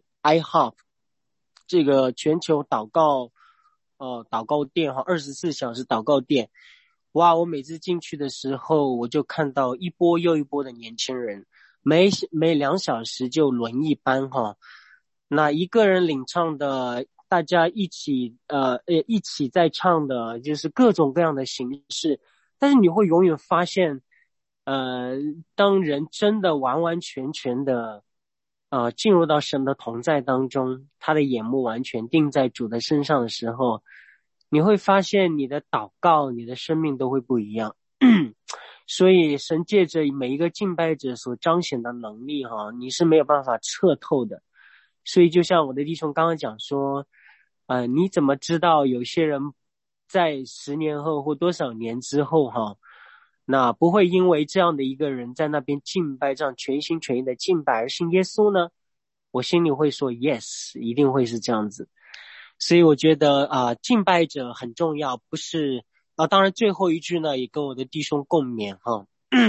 I H O P 这个全球祷告呃祷告店哈，二十四小时祷告店。哇，我每次进去的时候我就看到一波又一波的年轻人，每每两小时就轮一班哈。那一个人领唱的，大家一起呃一起在唱的，就是各种各样的形式。但是你会永远发现呃当人真的完完全全的呃进入到神的同在当中，他的眼目完全定在主的身上的时候，你会发现你的祷告你的生命都会不一样。所以神借着每一个敬拜者所彰显的能力哈，你是没有办法彻透的。所以就像我的弟兄刚刚讲说呃，你怎么知道有些人在十年后或多少年之后哈，那不会因为这样的一个人在那边敬拜，这样全心全意的敬拜而信耶稣呢？我心里会说 yes， 一定会是这样子。所以我觉得啊、呃，敬拜者很重要，不是啊、呃。当然最后一句呢，也跟我的弟兄共勉哈。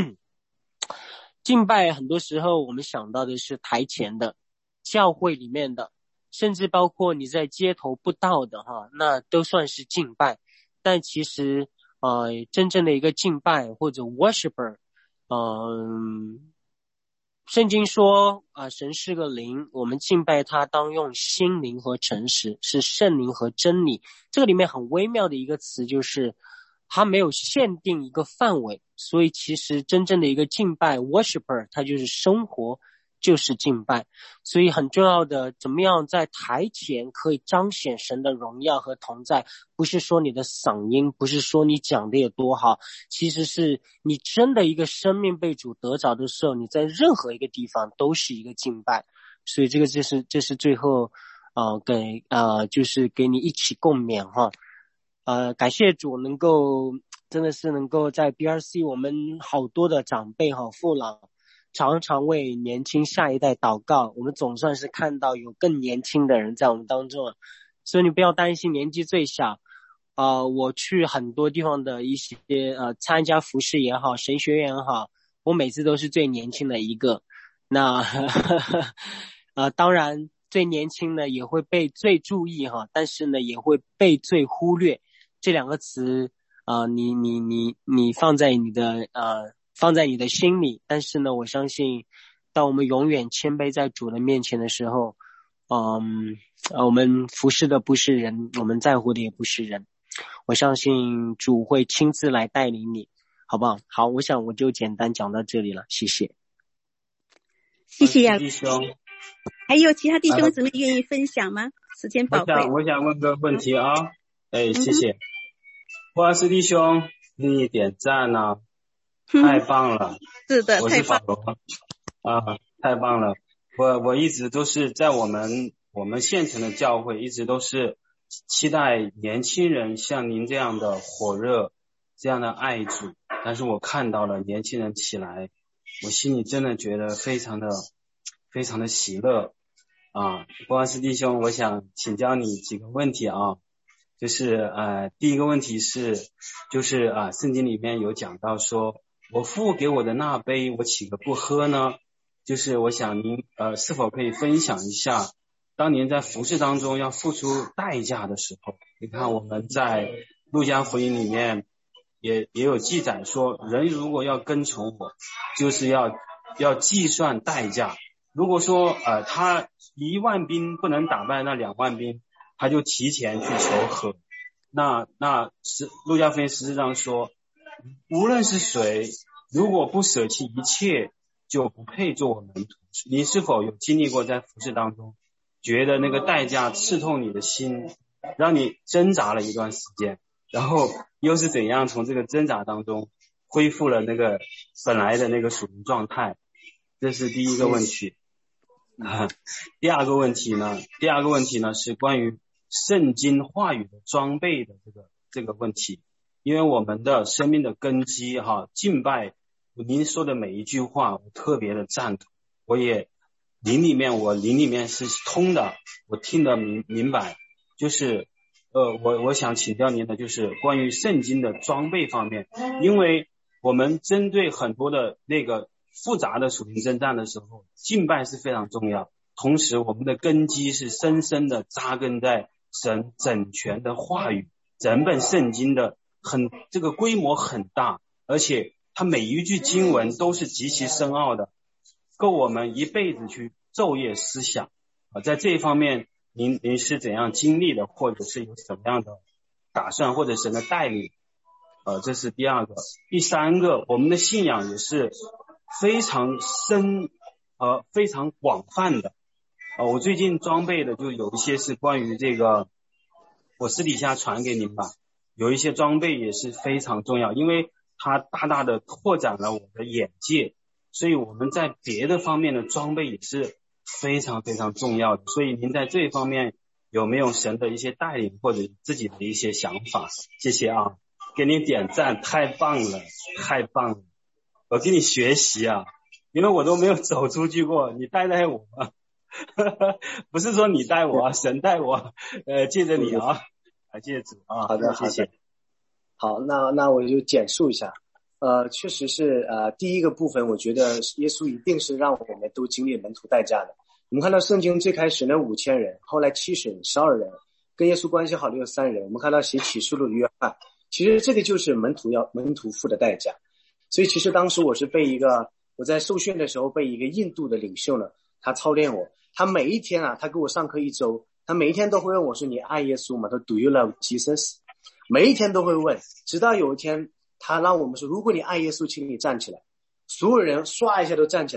敬拜很多时候我们想到的是台前的、教会里面的，甚至包括你在街头布道的哈，那都算是敬拜。但其实呃，真正的一个敬拜或者 worshiper， 嗯、呃，圣经说啊、呃，神是个灵，我们敬拜他当用心灵和诚实，是圣灵和真理。这个里面很微妙的一个词就是它没有限定一个范围，所以其实真正的一个敬拜 worshiper， 它就是生活就是敬拜。所以很重要的，怎么样在台前可以彰显神的荣耀和同在，不是说你的嗓音，不是说你讲的有多好，其实是你真的一个生命被主得着的时候，你在任何一个地方都是一个敬拜。所以这个就是这是最后呃给呃就是给你一起共勉哈。呃感谢主能够真的是能够在 B R C 我们好多的长辈哈父老常常为年轻下一代祷告，我们总算是看到有更年轻的人在我们当中，所以你不要担心年纪最小。呃我去很多地方的一些呃参加服事也好，神学院也好，我每次都是最年轻的一个。那呃当然最年轻的也会被最注意哈，但是呢也会被最忽略。这两个词呃你你你你放在你的呃放在你的心里，但是呢我相信当我们永远谦卑在主的面前的时候，嗯呃我们服侍的不是人，我们在乎的也不是人，我相信主会亲自来带领你，好不好？好，我想我就简单讲到这里了，谢谢。
谢谢呀，
弟兄。
还有其他弟兄姊妹愿意分享吗？时间宝贵。
我想我想问个问题啊，哎，谢谢。波阿斯弟兄，给你点赞啊，太棒了。
是的，
我是保罗啊，太棒了。我我一直都是在我们我们县城的教会，一直都是期待年轻人像您这样的火热，这样的爱主。但是我看到了年轻人起来，我心里真的觉得非常的非常的喜乐啊。波阿斯弟兄，我想请教你几个问题啊，就是呃第一个问题是就是啊、呃、圣经里面有讲到说，我父给我的那杯我岂可不喝呢？就是我想您呃是否可以分享一下，当您在服事当中要付出代价的时候，你看我们在路加福音里面也也有记载说，人如果要跟从我，就是要要计算代价。如果说呃他一万兵不能打败那两万兵，他就提前去求和。那那十路加福音十四章说，无论是谁，如果不舍弃一切，就不配做我门徒。你是否有经历过在服事当中，觉得那个代价刺痛你的心，让你挣扎了一段时间，然后又是怎样从这个挣扎当中恢复了那个本来的那个属灵状态？这是第一个问题。啊，第二个问题呢？第二个问题呢是关于圣经话语的装备的这个这个问题。因为我们的生命的根基哈，敬拜，您说的每一句话我特别的赞同，我也灵里面我灵里面是通的，我听得明明白。就是呃我我想请教您的就是关于圣经的装备方面，因为我们针对很多的那个复杂的属灵征战的时候，敬拜是非常重要，同时我们的根基是深深的扎根在神整全的话语，整本圣经的很这个规模很大，而且它每一句经文都是极其深奥的，够我们一辈子去昼夜思想啊。在这一方面您您是怎样经历的，或者是有什么样的打算，或者神的带领？呃，这是第二个。第三个，我们的信仰也是非常深呃非常广泛的。呃我最近装备的就有一些是关于这个，我私底下传给您吧。有一些装备也是非常重要，因为它大大的拓展了我的眼界，所以我们在别的方面的装备也是非常非常重要的。所以您在这一方面有没有神的一些带领，或者自己的一些想法？谢谢啊，给你点赞，太棒了，太棒了，我跟你学习啊，因为我都没有走出去过，你带带我不是说你带我，神带我，呃，借着你啊，感谢主啊。
好的，
谢谢。
好，那那我就简述一下。呃，确实是呃，第一个部分，我觉得耶稣一定是让我们都经历门徒代价的。我们看到圣经最开始呢五千人，后来七十人、十二人，跟耶稣关系好的有三人。我们看到写启示录的约翰，其实这个就是门徒要门徒付的代价。所以其实当时我是被一个我在受训的时候被一个印度的领袖呢，他操练我，他每一天啊，他给我上课一周，他每一天都会问我说：“你爱耶稣吗？”他说 ：“Do you love Jesus？” 每一天都会问，直到有一天他让我们说：“如果你爱耶稣，请你站起来。”所有人唰一下都站起来，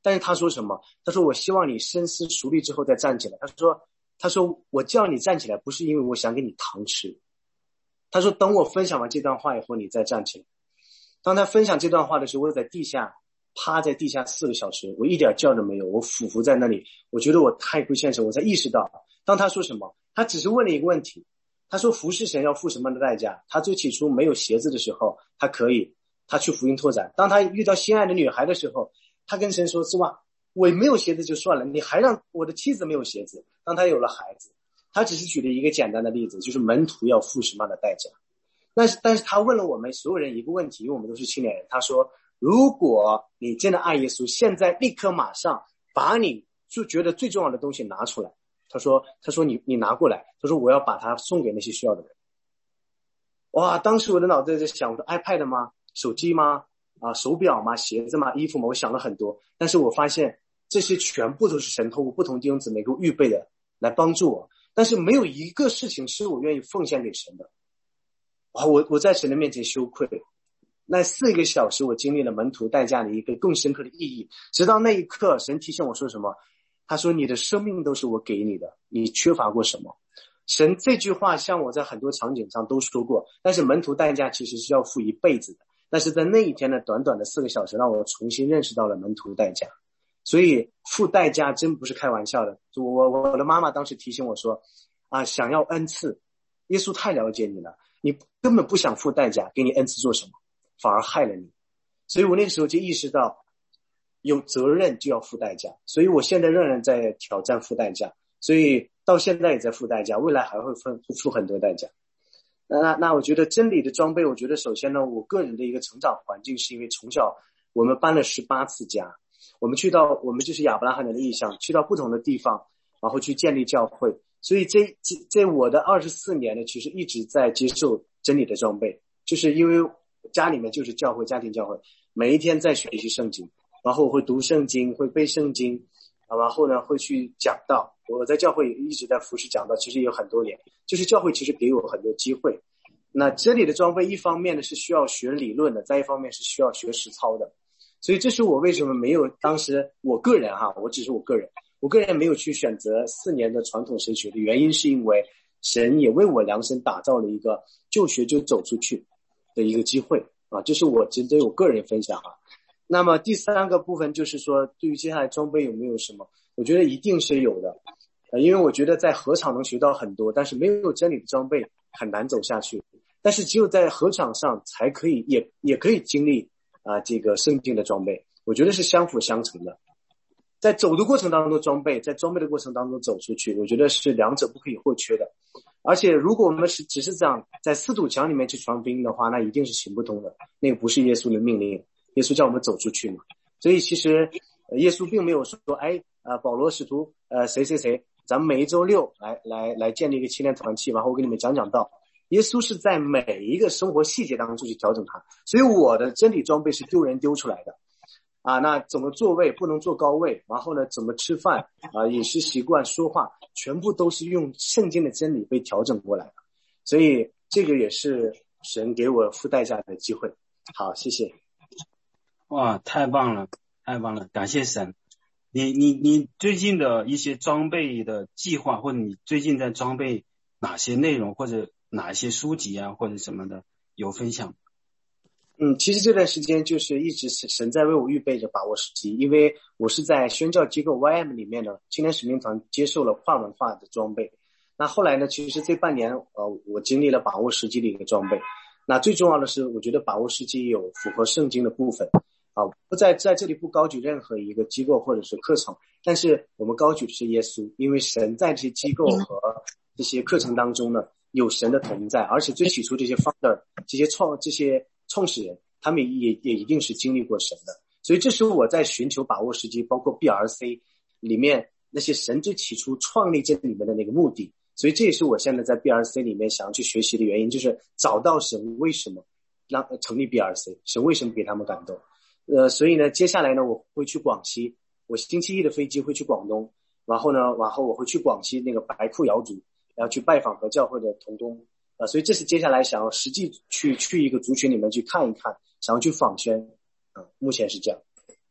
但是他说什么？他说我希望你深思熟虑之后再站起来。他说他说我叫你站起来不是因为我想给你糖吃，他说等我分享完这段话以后你再站起来。当他分享这段话的时候，我在地下趴在地下四个小时，我一点觉都没有，我俯伏在那里，我觉得我太亏欠神，我才意识到当他说什么，他只是问了一个问题，他说服侍神要付什么的代价。他最起初没有鞋子的时候他可以他去福音拓展，当他遇到心爱的女孩的时候，他跟神说是吧，我没有鞋子就算了，你还让我的妻子没有鞋子。当他有了孩子，他只是举了一个简单的例子，就是门徒要付什么样的代价。但是但是他问了我们所有人一个问题，因为我们都是青年人，他说如果你真的爱耶稣，现在立刻马上把你就觉得最重要的东西拿出来。他说他说你你拿过来，他说我要把它送给那些需要的人。哇，当时我的脑袋在想，我说 iPad 吗？手机吗？啊，手表吗？鞋子吗？衣服吗？我想了很多，但是我发现这些全部都是神透过不同弟兄姊妹给我预备的来帮助我，但是没有一个事情是我愿意奉献给神的。哇，我我在神的面前羞愧。那四个小时我经历了门徒代价的一个更深刻的意义，直到那一刻神提醒我说什么，他说你的生命都是我给你的，你缺乏过什么。神这句话像我在很多场景上都说过，但是门徒代价其实是要付一辈子的，但是在那一天的短短的四个小时让我重新认识到了门徒代价。所以付代价真不是开玩笑的。我我的妈妈当时提醒我说啊，想要恩赐，耶稣太了解你了，你根本不想付代价，给你恩赐做什么，反而害了你。所以我那个时候就意识到有责任就要付代价，所以我现在仍然在挑战付代价，所以到现在也在付代价，未来还会付付很多代价。那那我觉得真理的装备，我觉得首先呢，我个人的一个成长环境是因为从小我们搬了十八次家，我们去到我们就是亚伯拉罕人的意象，去到不同的地方，然后去建立教会。所以这这这我的二十四年呢，其实一直在接受真理的装备，就是因为家里面就是教会，家庭教会，每一天在学习圣经，然后我会读圣经，会背圣经，然后呢会去讲道。我在教会一直在服侍讲道，其实也有很多年，就是教会其实给我很多机会。那真理的装备一方面呢是需要学理论的，再一方面是需要学实操的。所以这是我为什么没有当时我个人哈，我只是我个人我个人没有去选择四年的传统神学的原因，是因为神也为我量身打造了一个就学就走出去的一个机会啊，这是我值得我个人分享啊。那么第三个部分就是说，对于接下来装备有没有什么？我觉得一定是有的，呃，因为我觉得在合场能学到很多，但是没有真理的装备很难走下去。但是只有在合场上才可以，也也可以经历啊、呃、这个圣经的装备，我觉得是相辅相成的。在走的过程当中装备，在装备的过程当中走出去，我觉得是两者不可以或缺的。而且如果我们是只是这样在四堵墙里面去传福音的话，那一定是行不通的，那个不是耶稣的命令，耶稣叫我们走出去嘛。所以其实耶稣并没有说哎呃保罗使徒呃谁谁谁咱们每一周六来来来建立一个青年团契，然后我给你们讲讲道。耶稣是在每一个生活细节当中去调整它。所以我的真理装备是丢人丢出来的啊，那怎么座位不能坐高位，然后呢怎么吃饭啊，饮食习惯说话全部都是用圣经的真理被调整过来的。所以这个也是神给我付代价的机会。好，谢谢。
哇，太棒了太棒了，感谢神。你你你最近的一些装备的计划，或者你最近在装备哪些内容，或者哪些书籍啊或者什么的有分享？
嗯，其实这段时间就是一直神在为我预备着把握时机，因为我是在宣教机构 Y M 里面的青年使命团接受了跨文化的装备。那后来呢，其实这半年呃，我经历了把握时机的一个装备。那最重要的是，我觉得把握时机有符合圣经的部分啊，不在在这里不高举任何一个机构或者是课程，但是我们高举的是耶稣，因为神在这些机构和这些课程当中呢，有神的同在，而且最起初这些 founder 这些创这些创始人他们也也一定是经历过神的。所以这是我在寻求把握时机，包括 B R C 里面那些神最起初创立这里面的那个目的。所以这也是我现在在 B R C 里面想要去学习的原因，就是找到神为什么让成立 B R C， 神为什么给他们感动。呃，所以呢，接下来呢，我会去广西，我星期一的飞机会去广东，然后呢，然后我会去广西那个白裤瑶族，然后去拜访和教会的同工。呃，所以这是接下来想要实际去去一个族群里面去看一看，想要去访宣。嗯、呃，目前是这样。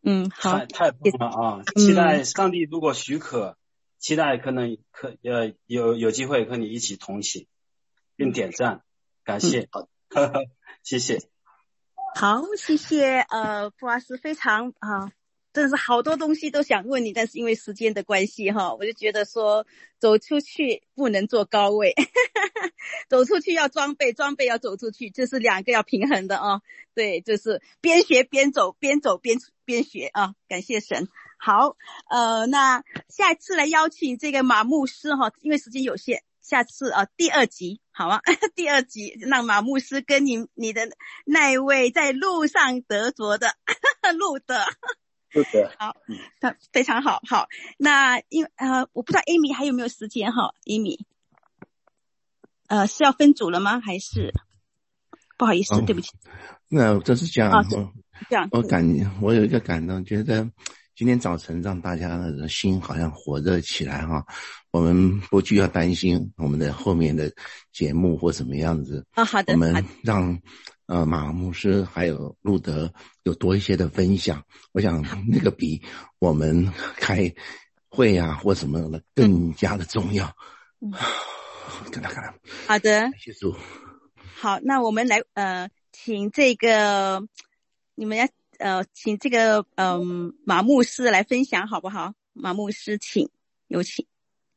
嗯，好，
太太棒了啊！期待上帝如果许可，嗯、期待可能可呃有有机会和你一起同行，并点赞，感谢，好、嗯，谢谢。
好，谢谢，呃，布拉斯非常啊。真的是好多东西都想问你，但是因为时间的关系哈，我就觉得说走出去不能坐高位走出去要装备，装备要走出去，这是两个要平衡的啊。对，就是边学边走，边走边边学啊。感谢神。好，呃，那下一次来邀请这个马牧师哈，因为时间有限，下次啊第二集好吗？第二集让马牧师跟你你的那一位在路上得着的路德。好，那非常好。好，那因呃，我不知道 Amy 还有没有时间哈 ，Amy， 呃，是要分组了吗？还是不好意思，哦、对不起。
那这是这样，
哦、这样，
我感我有一个感动，觉得今天早晨让大家的心好像火热起来哈。我们不需要担心我们的后面的节目或什么样子
啊、哦，好的，
我们让。呃，马牧师还有路德有多一些的分享，我想那个比我们开会啊或什么的更加的重要。
嗯，
跟他看。
好的，
谢谢主。
好，那我们来呃，请这个你们要呃，请这个嗯、呃、马牧师来分享好不好？马牧师，请有请。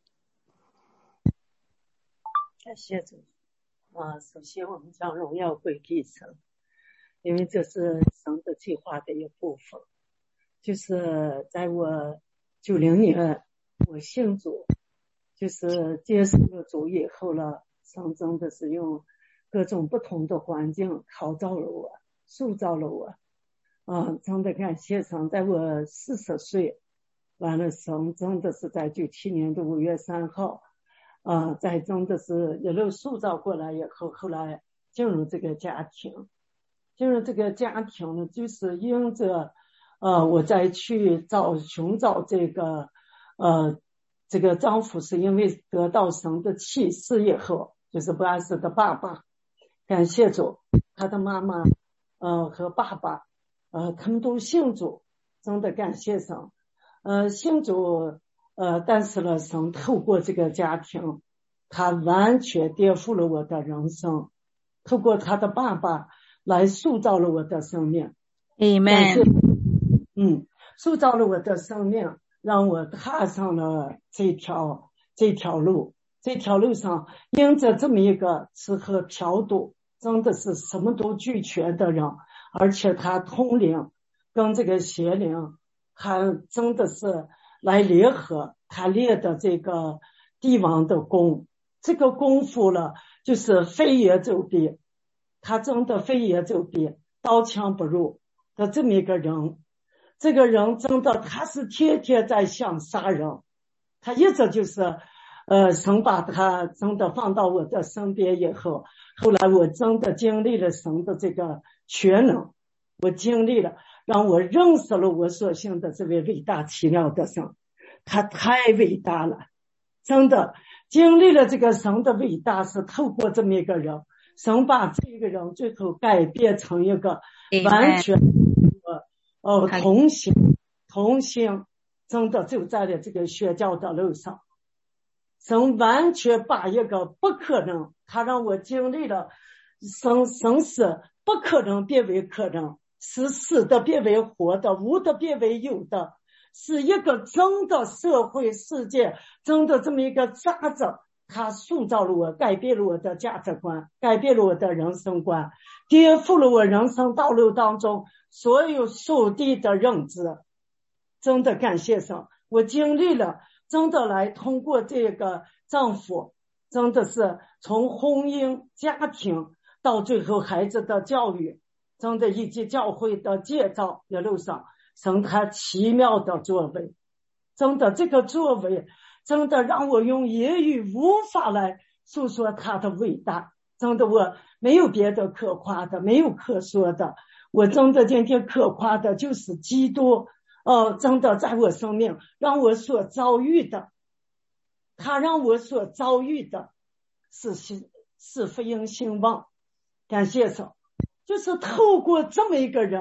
感谢主。啊，首先我们将荣耀归给神，因为这是神的计划的一部分。就是在我九零年我信主，就是接受了主以后了，神真的是用各种不同的环境陶造了我，塑造了我。啊，真的感谢神，在我四十岁完了，神真的是在九七年的五月三号。啊、呃，在真的是一路塑造过来以后，后来进入这个家庭，进入这个家庭呢，就是因着呃，我再去找寻找这个呃这个丈夫，是因为得到神的启示以后，就是布拉斯的爸爸，感谢主，他的妈妈呃和爸爸呃他们都信主，真的感谢神，呃信主。呃，但是呢，神透过这个家庭，他完全颠覆了我的人生，透过他的爸爸来塑造了我的生命。
Amen。
嗯，塑造了我的生命，让我踏上了这条这条路。这条路上，因着这么一个吃喝嫖赌，真的是什么都俱全的人，而且他通灵跟这个邪灵，还真的是。来联合他列的这个帝王的功，这个功夫了就是飞檐走壁，他真的飞檐走壁，刀枪不入的这么一个人。这个人真的他是天天在想杀人，他一直就是呃神把他真的放到我的身边以后，后来我真的经历了神的这个全能，我经历了让我认识了我所信的这位伟大奇妙的神，他太伟大了，真的经历了这个神的伟大是透过这么一个人，神把这个人最后改变成一个完全呃同心同心，真的走在了这个宣教的路上，神完全把一个不可能，他让我经历了神神使不可能变为可能，使死的变为活的，无的变为有的，是一个真的社会世界，真的这么一个渣子，他塑造了我，改变了我的价值观，改变了我的人生观，颠覆了我人生道路当中所有属地的认知。真的感谢神，我经历了，真的来通过这个丈夫，真的是从婚姻家庭到最后孩子的教育，真的以及教会的建造一路上，神他奇妙的作为，真的这个作为真的让我用言语无法来诉说他的伟大，真的我没有别的可夸的，没有可说的，我真的今天可夸的就是基督，呃，真的在我生命让我所遭遇的，他让我所遭遇的是是福音兴旺，感谢神，就是透过这么一个人，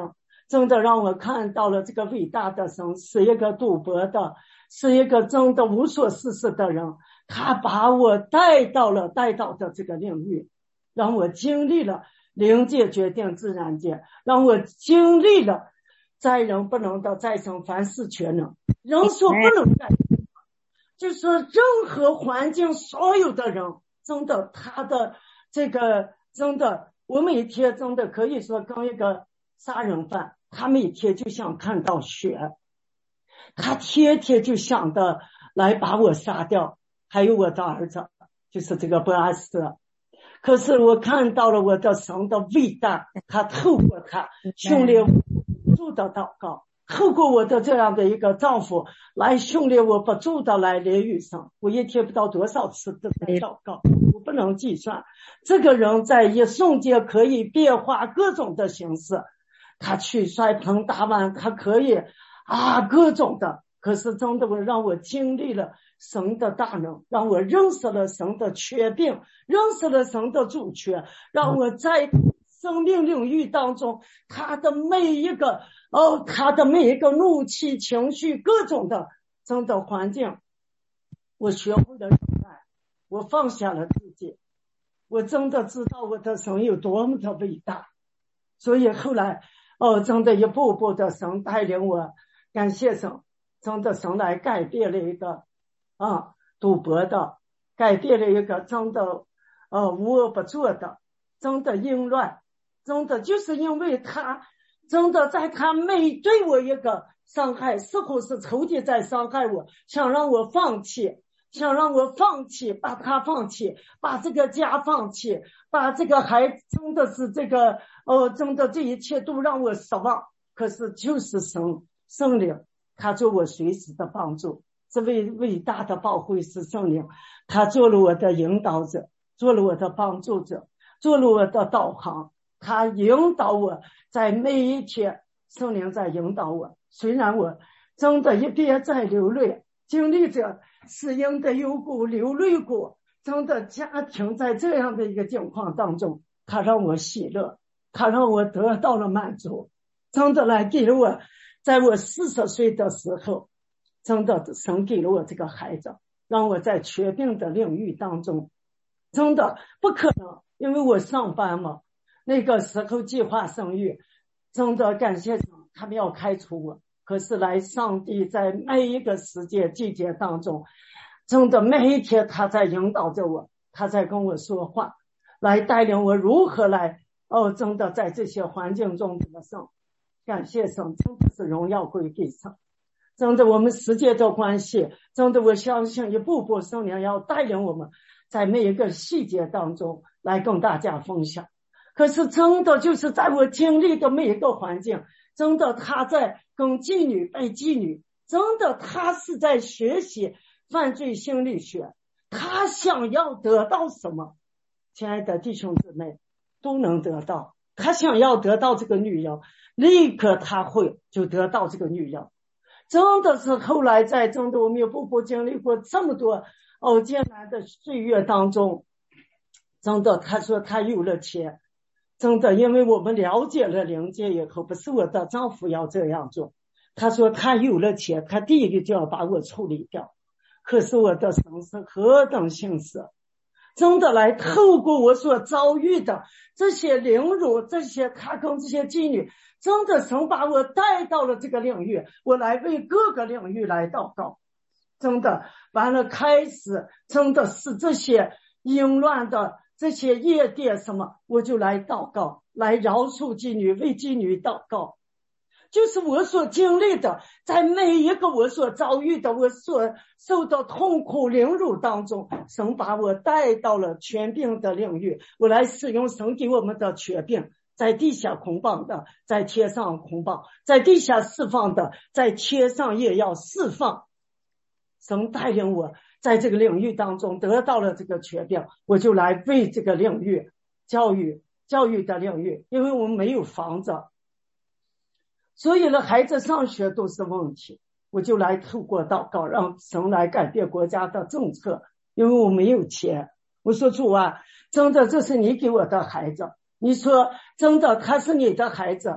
真的让我看到了这个伟大的神是一个赌博的，是一个真的无所事事的人，他把我带到了带到的这个领域，让我经历了灵界决定自然界，让我经历了在人不能的再生凡事全能，人所不能改变，就是说任何环境所有的人真的他的这个真的我每天真的可以说跟一个杀人犯，他每天就想看到血，他天天就想的来把我杀掉，还有我的儿子就是这个波阿斯。可是我看到了我的神的伟大，他透过他训练我不住的祷告，透过我的这样的一个丈夫来训练我不住的来连于神，我一天不到多少次的祷告，我不能计算。这个人在一瞬间可以变化各种的形式，他去摔盆打碗，他可以啊各种的。可是真的我让我经历了神的大能，让我认识了神的权柄，认识了神的主权，让我在生命领域当中他的每一个哦，他的每一个怒气情绪各种的真的环境，我学会了忍耐，我放下了自己，我真的知道我的神有多么的伟大。所以后来哦，真的一步步的神带领我，感谢神，真的神来改变了一个啊赌博的，改变了一个真的呃无恶不作的，真的淫乱，真的就是因为他真的在他每对我一个伤害，似乎是仇敌在伤害我，想让我放弃，想让我放弃，把他放弃，把这个家放弃，把这个孩子，真的是这个哦，真的这一切都让我失望。可是就是神圣灵，他做我随时的帮助，这位伟大的保惠师圣灵，他做了我的引导者，做了我的帮助者，做了我的导航，他引导我，在每一天圣灵在引导我。虽然我真的一边在流泪，经历着死因的幽谷，流泪过，真的家庭在这样的一个境况当中，他让我喜乐，他让我得到了满足，真的来给了我，在我四十岁的时候，真的神给了我这个孩子，让我在全病的领域当中，真的不可能，因为我上班嘛，那个时候计划生育，真的感谢神，他们要开除我，可是来上帝在每一个时间季节当中，真的每一天他在引导着我，他在跟我说话，来带领我如何来哦，真的在这些环境中的神，感谢神，真的是荣耀归给神。真的我们时间的关系，真的我相信一步步圣灵要带领我们在每一个细节当中来跟大家分享。可是真的就是在我经历的每一个环境，真的他在跟妓女被妓女，真的他是在学习犯罪心理学，他想要得到什么，亲爱的弟兄姊妹都能得到，他想要得到这个女人，立刻他会就得到这个女人。真的是后来在真的我们也步步经历过这么多哦艰难的岁月当中，真的他说他有了钱，真的因为我们了解了灵界以后，不是我的丈夫要这样做，他说他有了钱，他第一个就要把我处理掉。可是我的神是何等信实，真的来透过我所遭遇的这些凌辱，这些他跟这些妓女，真的神把我带到了这个领域，我来为各个领域来祷告。真的完了开始真的是这些淫乱的这些夜店什么，我就来祷告，来饶恕妓女，为妓女祷告。就是我所经历的，在每一个我所遭遇的，我所受到痛苦凌辱当中，神把我带到了权柄的领域，我来使用神给我们的权柄，在地下捆绑的在天上捆绑，在地下释放的在天上也要释放。神带领我在这个领域当中得到了这个权柄，我就来为这个领域教育教育的领域，因为我们没有房子，所以呢孩子上学都是问题，我就来透过祷告让神来改变国家的政策，因为我没有钱。我说主啊，真的这是你给我的孩子，你说真的他是你的孩子，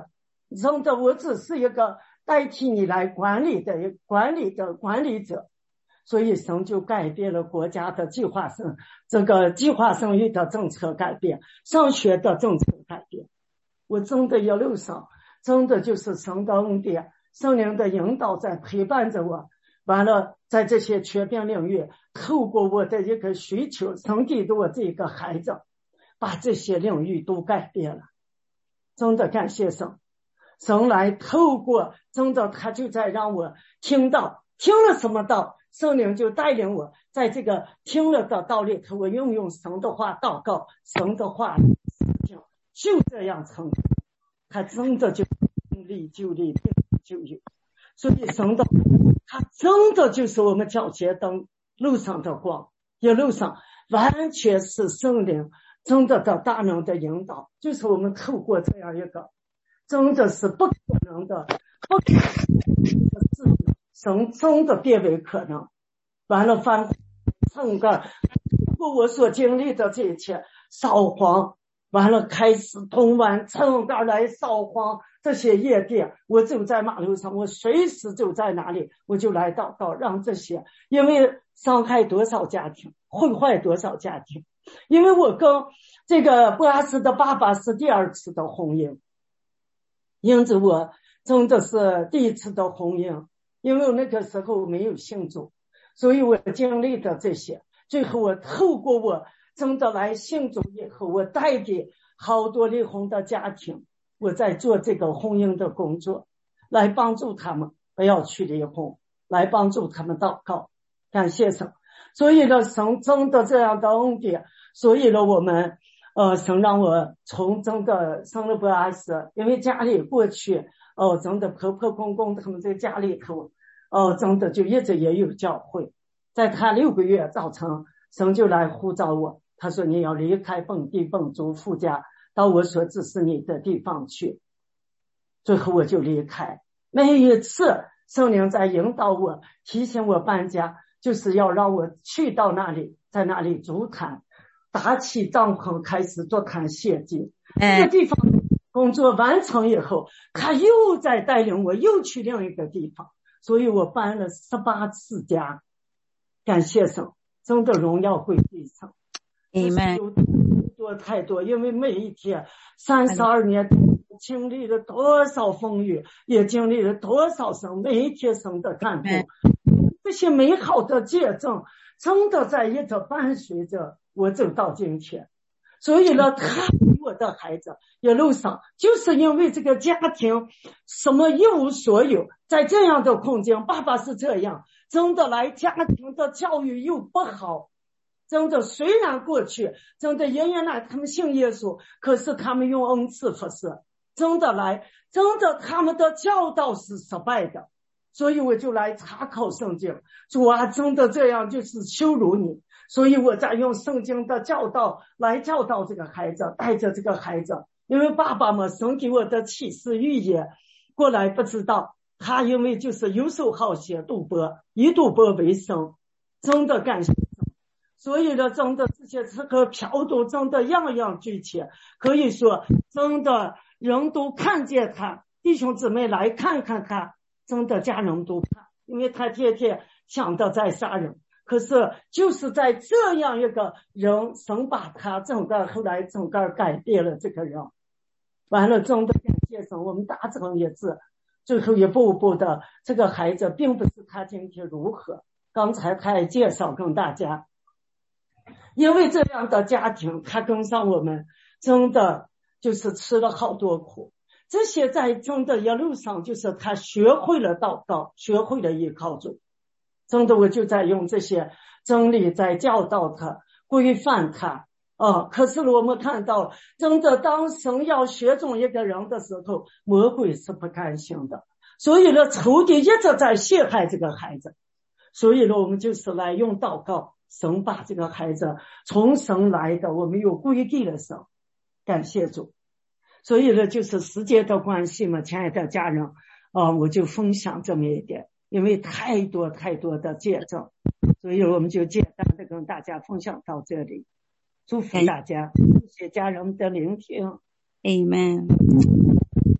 真的我只是一个代替你来管理的管理的管理者，所以神就改变了国家的计划生这个计划生育的政策改变，上学的政策改变。我真的一路上真的就是神的恩典，圣灵的引导在陪伴着我，完了在这些全边领域透过我的一个需求，神给的我这个孩子把这些领域都改变了。真的感谢神，神来透过真的他就在让我听到听了什么道，圣灵就带领我在这个听了的道里头，我运用神的话祷告，神的话就这样成，他真的就力就力就有，所以神的他真的就是我们脚前灯路上的光，一路上完全是圣灵真的的大能的引导，就是我们透过这样一个真的是不可能的不可能的事情，神真的变为可能。完了翻整个通过我所经历的这一切扫黄，完了开始通完整个来扫黄这些夜店，我走在马路上，我随时就在哪里我就来祷告，让这些因为伤害多少家庭，毁坏多少家庭。因为我跟这个波阿斯的爸爸是第二次的婚姻，因此我真的是第一次的婚姻，因为我那个时候没有信主，所以我经历的这些，最后我透过我真的来信主以后，我带给好多离婚的家庭，我在做这个婚姻的工作，来帮助他们不要去离婚，来帮助他们祷告，感谢神。所以呢神真的这样的恩典，所以呢我们呃神让我从真的生了波阿斯，因为家里过去哦、呃、真的婆婆公公他们在家里头哦、呃、真的就一直也有教会，在他六个月早晨神就来呼召我，他说你要离开本地本族父家，到我所指示你的地方去。最后我就离开，每一次圣灵在引导我提醒我搬家，就是要让我去到那里，在那里筑坛，打起帐篷开始做坛献祭。这个地方工作完成以后，他又在带领我又去另一个地方，所以我搬了十八次家，感谢神，真的荣耀归给神。
Amen。
有多太多，因为每一天三十二年经历了多少风雨，也经历了多少神每一天神的感动，这些美好的见证真的在一直伴随着我走到今天。所以呢他我的孩子一路上就是因为这个家庭什么一无所有，在这样的空间，爸爸是这样，真的来家庭的教育又不好，真的虽然过去真的爷爷奶他们信耶稣，可是他们用恩赐服侍，真的来真的他们的教导是失败的。所以我就来查考圣经，主啊真的这样就是羞辱你，所以我在用圣经的教导来教导这个孩子，带着这个孩子，因为爸爸嘛神给我的启示预言过来不知道，他因为就是游手好闲赌博，以赌博为生，真的感谢，所以呢真的这些吃喝嫖赌真的样样俱全，可以说真的人都看见他，弟兄姊妹来看看他，真的家人都怕，因为他天天想到在杀人，可是就是在这样一个人，神把他整个后来整个改变了这个人，完了真的感谢神，我们大成也是最后一步步的这个孩子并不是他今天如何，刚才他也介绍跟大家，因为这样的家庭他跟上我们真的就是吃了好多苦，这些在真的一路上就是他学会了祷告，学会了依靠主，真的我就在用这些真理在教导他，规范他啊。可是我们看到真的当神要学中一个人的时候，魔鬼是不甘心的，所以呢仇敌一直在陷害这个孩子，所以呢我们就是来用祷告，神把这个孩子从神来的，我们有归给了神，感谢主。所以呢就是时间的关系嘛，亲爱的家人啊、呃，我就分享这么一点，因为太多太多的见证，所以我们就简单的跟大家分享到这里，祝福大家，谢谢家人的聆听。
Amen。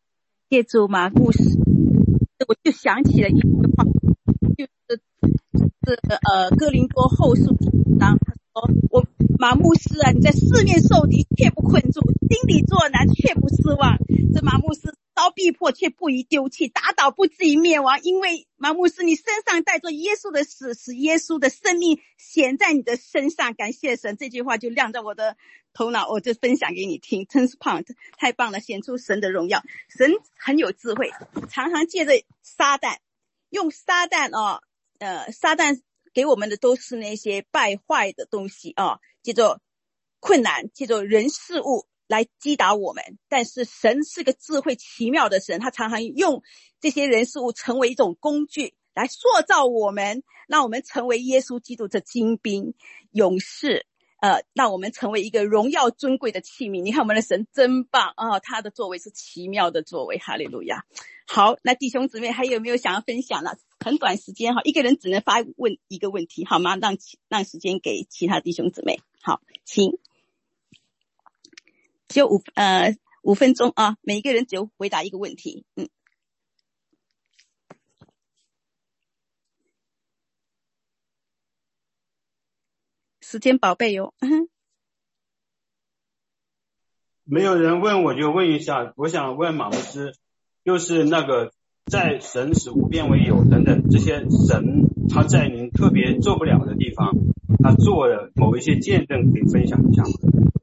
借助马牧师，我就想起了一句话，就是这个呃哥林多后书章，他说我马牧师啊，你在四面受敌却不困住，心里作难却不失望。这马牧师遭逼迫却不宜丢弃，打倒不至于灭亡，因为马牧师你身上带着耶稣的死，使耶稣的生命显在你的身上。感谢神，这句话就亮在我的头脑，我就分享给你听。真是棒，太棒了，显出神的荣耀。神很有智慧，常常借着撒旦，用撒旦哦，呃，撒旦给我们的都是那些败坏的东西啊、哦，借着困难，借着人事物来击打我们。但是神是个智慧奇妙的神，他常常用这些人事物成为一种工具来塑造我们，让我们成为耶稣基督的精兵勇士，呃，让我们成为一个荣耀尊贵的器皿。你看我们的神真棒啊、哦，他的作为是奇妙的作为，哈利路亚。好，那弟兄姊妹还有没有想要分享的？很短时间哈，一个人只能发问一个问题，好吗？让让时间给其他弟兄姊妹。好，请。只有五呃五分钟啊，每一个人只有回答一个问题。嗯，时间宝贝哟。嗯，
没有人问我就问一下，我想问马牧师，就是那个在神使无变为有等等这些神，他在您特别做不了的地方，他做了某一些见证，可以分享一下吗？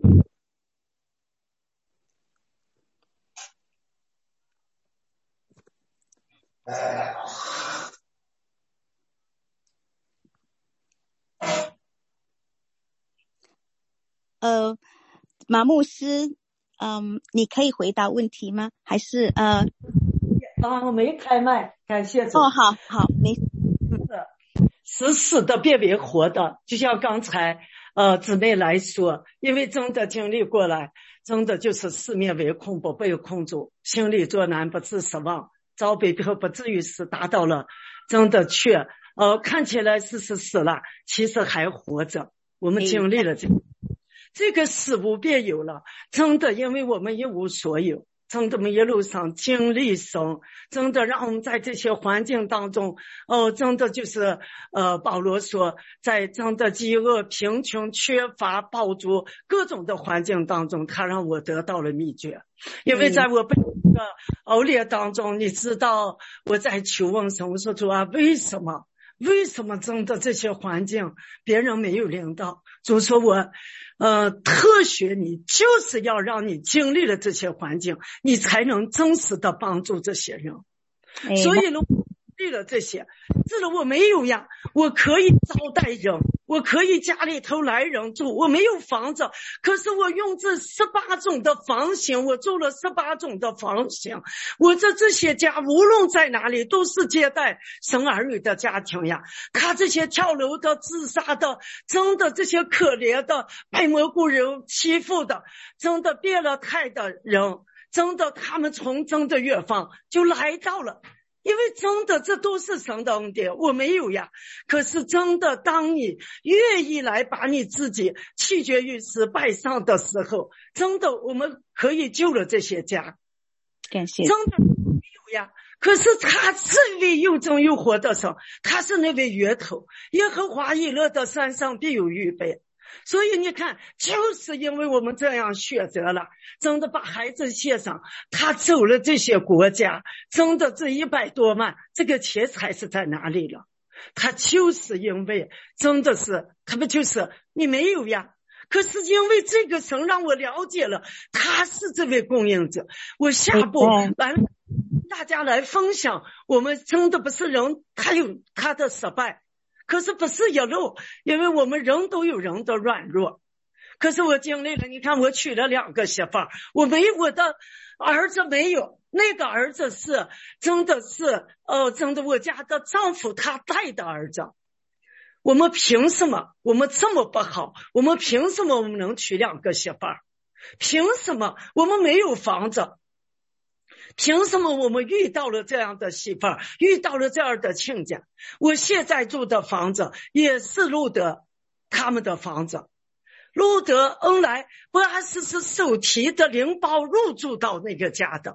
呃，马牧师，嗯，你可以回答问题吗？还是呃？
啊，我没开麦，感谢主。
哦，好好，没事。
是死的变为活的，就像刚才呃姊妹来说，因为真的经历过来，真的就是四面围困，不被控住，心里作难，不致失望，遭逼迫不至于死，达到了真的却呃看起来是是死了，其实还活着。我们经历了这个。这个死无变有了，真的，因为我们一无所有，真的，我们一路上经历神，真的让我们在这些环境当中，哦，真的就是呃，保罗说，在真的饥饿、贫穷、缺乏、饱足各种的环境当中，他让我得到了秘诀。因为在我被这个熬炼当中，你知道我在求问神，我说主啊，为什么？为什么真的这些环境别人没有领导？主说我呃特许你，就是要让你经历了这些环境，你才能真实的帮助这些人。哎、所以呢，经历了这些，这个我没有呀，我可以招待人，我可以家里头来人住，我没有房子，可是我用这十八种的房型，我做了十八种的房型，我这这些家无论在哪里都是接待神儿女的家庭呀。他这些跳楼的、自杀的，真的这些可怜的、被蘑菇人欺负的，真的变了态的人，真的他们从真的远方就来到了。因为真的这都是神的恩典，我没有呀。可是真的当你愿意来把你自己弃绝于失败上的时候，真的我们可以救了这些家。
感谢。
真的没有呀。可是他是一位又真又活的神，他是那位源头，耶和华以勒的山上必有预备。所以你看，就是因为我们这样选择了，真的把孩子献上，他走了这些国家，真的这一百多万，这个钱财是在哪里了？他就是因为真的是他们就是你没有呀，可是因为这个神让我了解了，他是这位供应者。我下步完了，大家来分享，我们真的不是人，他有他的失败。可是不是一路，因为我们人都有人的软弱。可是我经历了，你看我娶了两个媳妇儿，我没有我的儿子没有，那个儿子是真的是呃，真的我家的丈夫他带的儿子。我们凭什么？我们这么不好？我们凭什么我们能娶两个媳妇儿？凭什么我们没有房子？凭什么我们遇到了这样的媳妇儿，遇到了这样的亲家？我现在住的房子也是路德他们的房子。路德恩来不阿斯是手提的灵包入住到那个家的，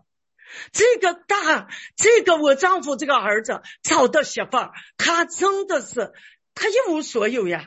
这个大，这个我丈夫这个儿子找的媳妇儿，他真的是他一无所有呀，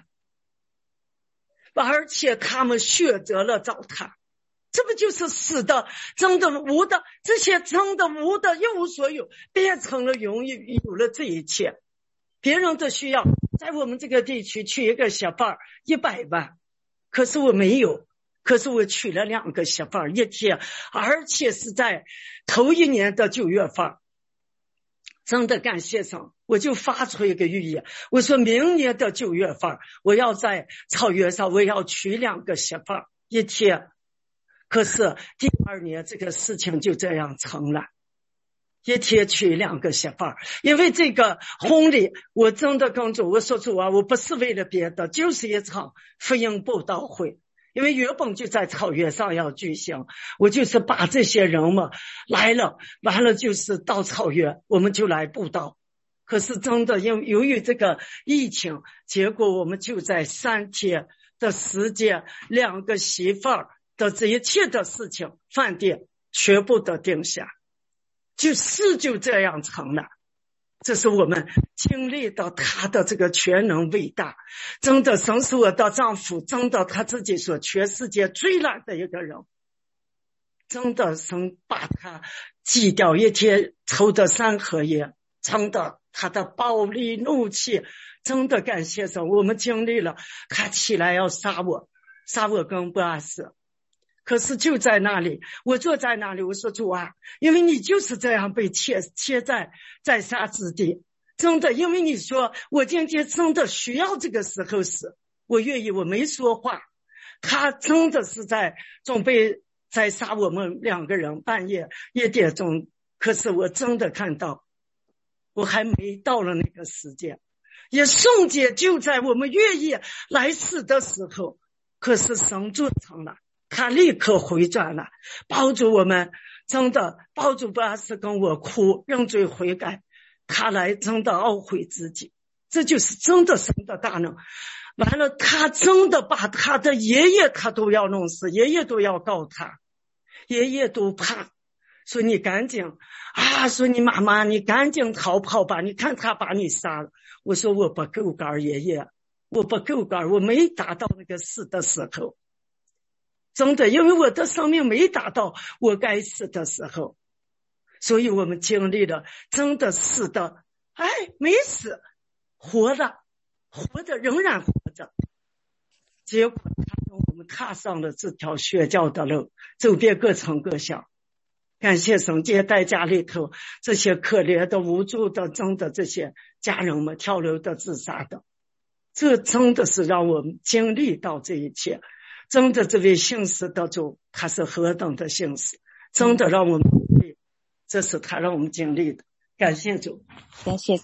而且他们选择了找他，这不就是死的真的无的，这些真的无的一无所有变成了拥有有了这一切。别人都需要在我们这个地区娶一个媳妇儿一百万，可是我没有，可是我娶了两个媳妇儿一天，而且是在头一年的九月份。真的感谢神，我就发出一个预言，我说明年的九月份我要在草原上我要娶两个媳妇儿一天。可是第二年这个事情就这样成了，一天娶两个媳妇儿。因为这个婚礼我真的跟主我说，主啊，我不是为了别的，就是一场福音布道会，因为原本就在草原上要举行，我就是把这些人们来了，完了就是到草原我们就来布道。可是真的因由于这个疫情，结果我们就在三天的时间，两个媳妇儿的这一切的事情饭店全部都定下，就是就这样成了。这是我们经历到他的这个全能伟大，真的神是我的丈夫，真的他自己说全世界最懒的一个人，真的神把他击掉一天抽的三合烟，真的他的暴力怒气，真的感谢神，我们经历了他起来要杀我杀我跟波阿斯。可是就在那里，我坐在那里，我说主啊，因为你就是这样被切切在在杀之地，真的，因为你说我今天真的需要这个时候死，我愿意，我没说话。他真的是在准备在杀我们两个人，半夜一点钟，可是我真的看到我还没到了那个时间，也瞬间就在我们愿意来死的时候，可是神做成了，他立刻回转了，抱住我们，真的抱住波阿斯跟我哭，认罪悔改，他来真的懊悔自己，这就是真的神的大能。完了，他真的把他的爷爷他都要弄死，爷爷都要告他，爷爷都怕，说你赶紧啊，说你妈妈你赶紧逃跑吧，你看他把你杀了。我说我不够杆，爷爷我不够杆，我没达到那个死的时候，真的，因为我的生命没达到我该死的时候，所以我们经历了真的死的，哎，没死，活的，活的仍然活着。结果他跟我们踏上了这条宣教的路，走遍各城各乡。感谢神，接待家里头这些可怜的无助的真的这些家人们，跳楼的自杀的，这真的是让我们经历到这一切。真的这位信实的主他是何等的信实，真的让我们经历，这是他让我们经历的。感谢主，
感谢主。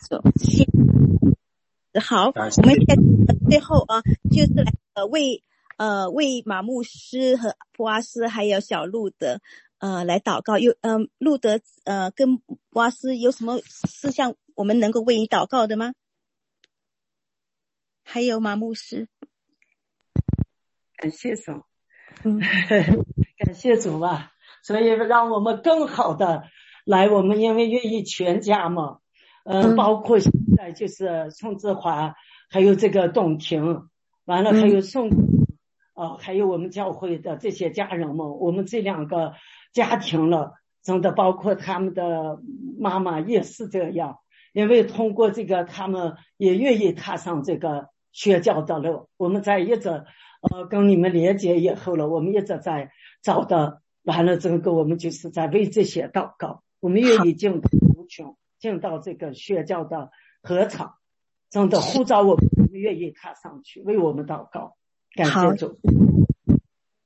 好，我们现在最后啊，就是来呃为呃为马牧师和波阿斯还有小路德呃来祷告。有呃路德呃跟波阿斯有什么事项我们能够为你祷告的吗？还有马牧师。
感谢神，
嗯，
感谢主吧，所以让我们更好的来，我们因为愿意全家嘛，呃，
嗯、
包括现在就是宋志华，还有这个董婷，完了还有宋，啊、嗯呃，还有我们教会的这些家人们，我们这两个家庭了，真的包括他们的妈妈也是这样，因为通过这个他们也愿意踏上这个宣教的路，我们在一直呃，跟你们连接以后了，我们一直在找的，完了这个我们就是在为这些祷告，我们愿意进到无穷，进到这个宣教的合场，真的呼召我们，我们愿意踏上去为我们祷告，感谢主。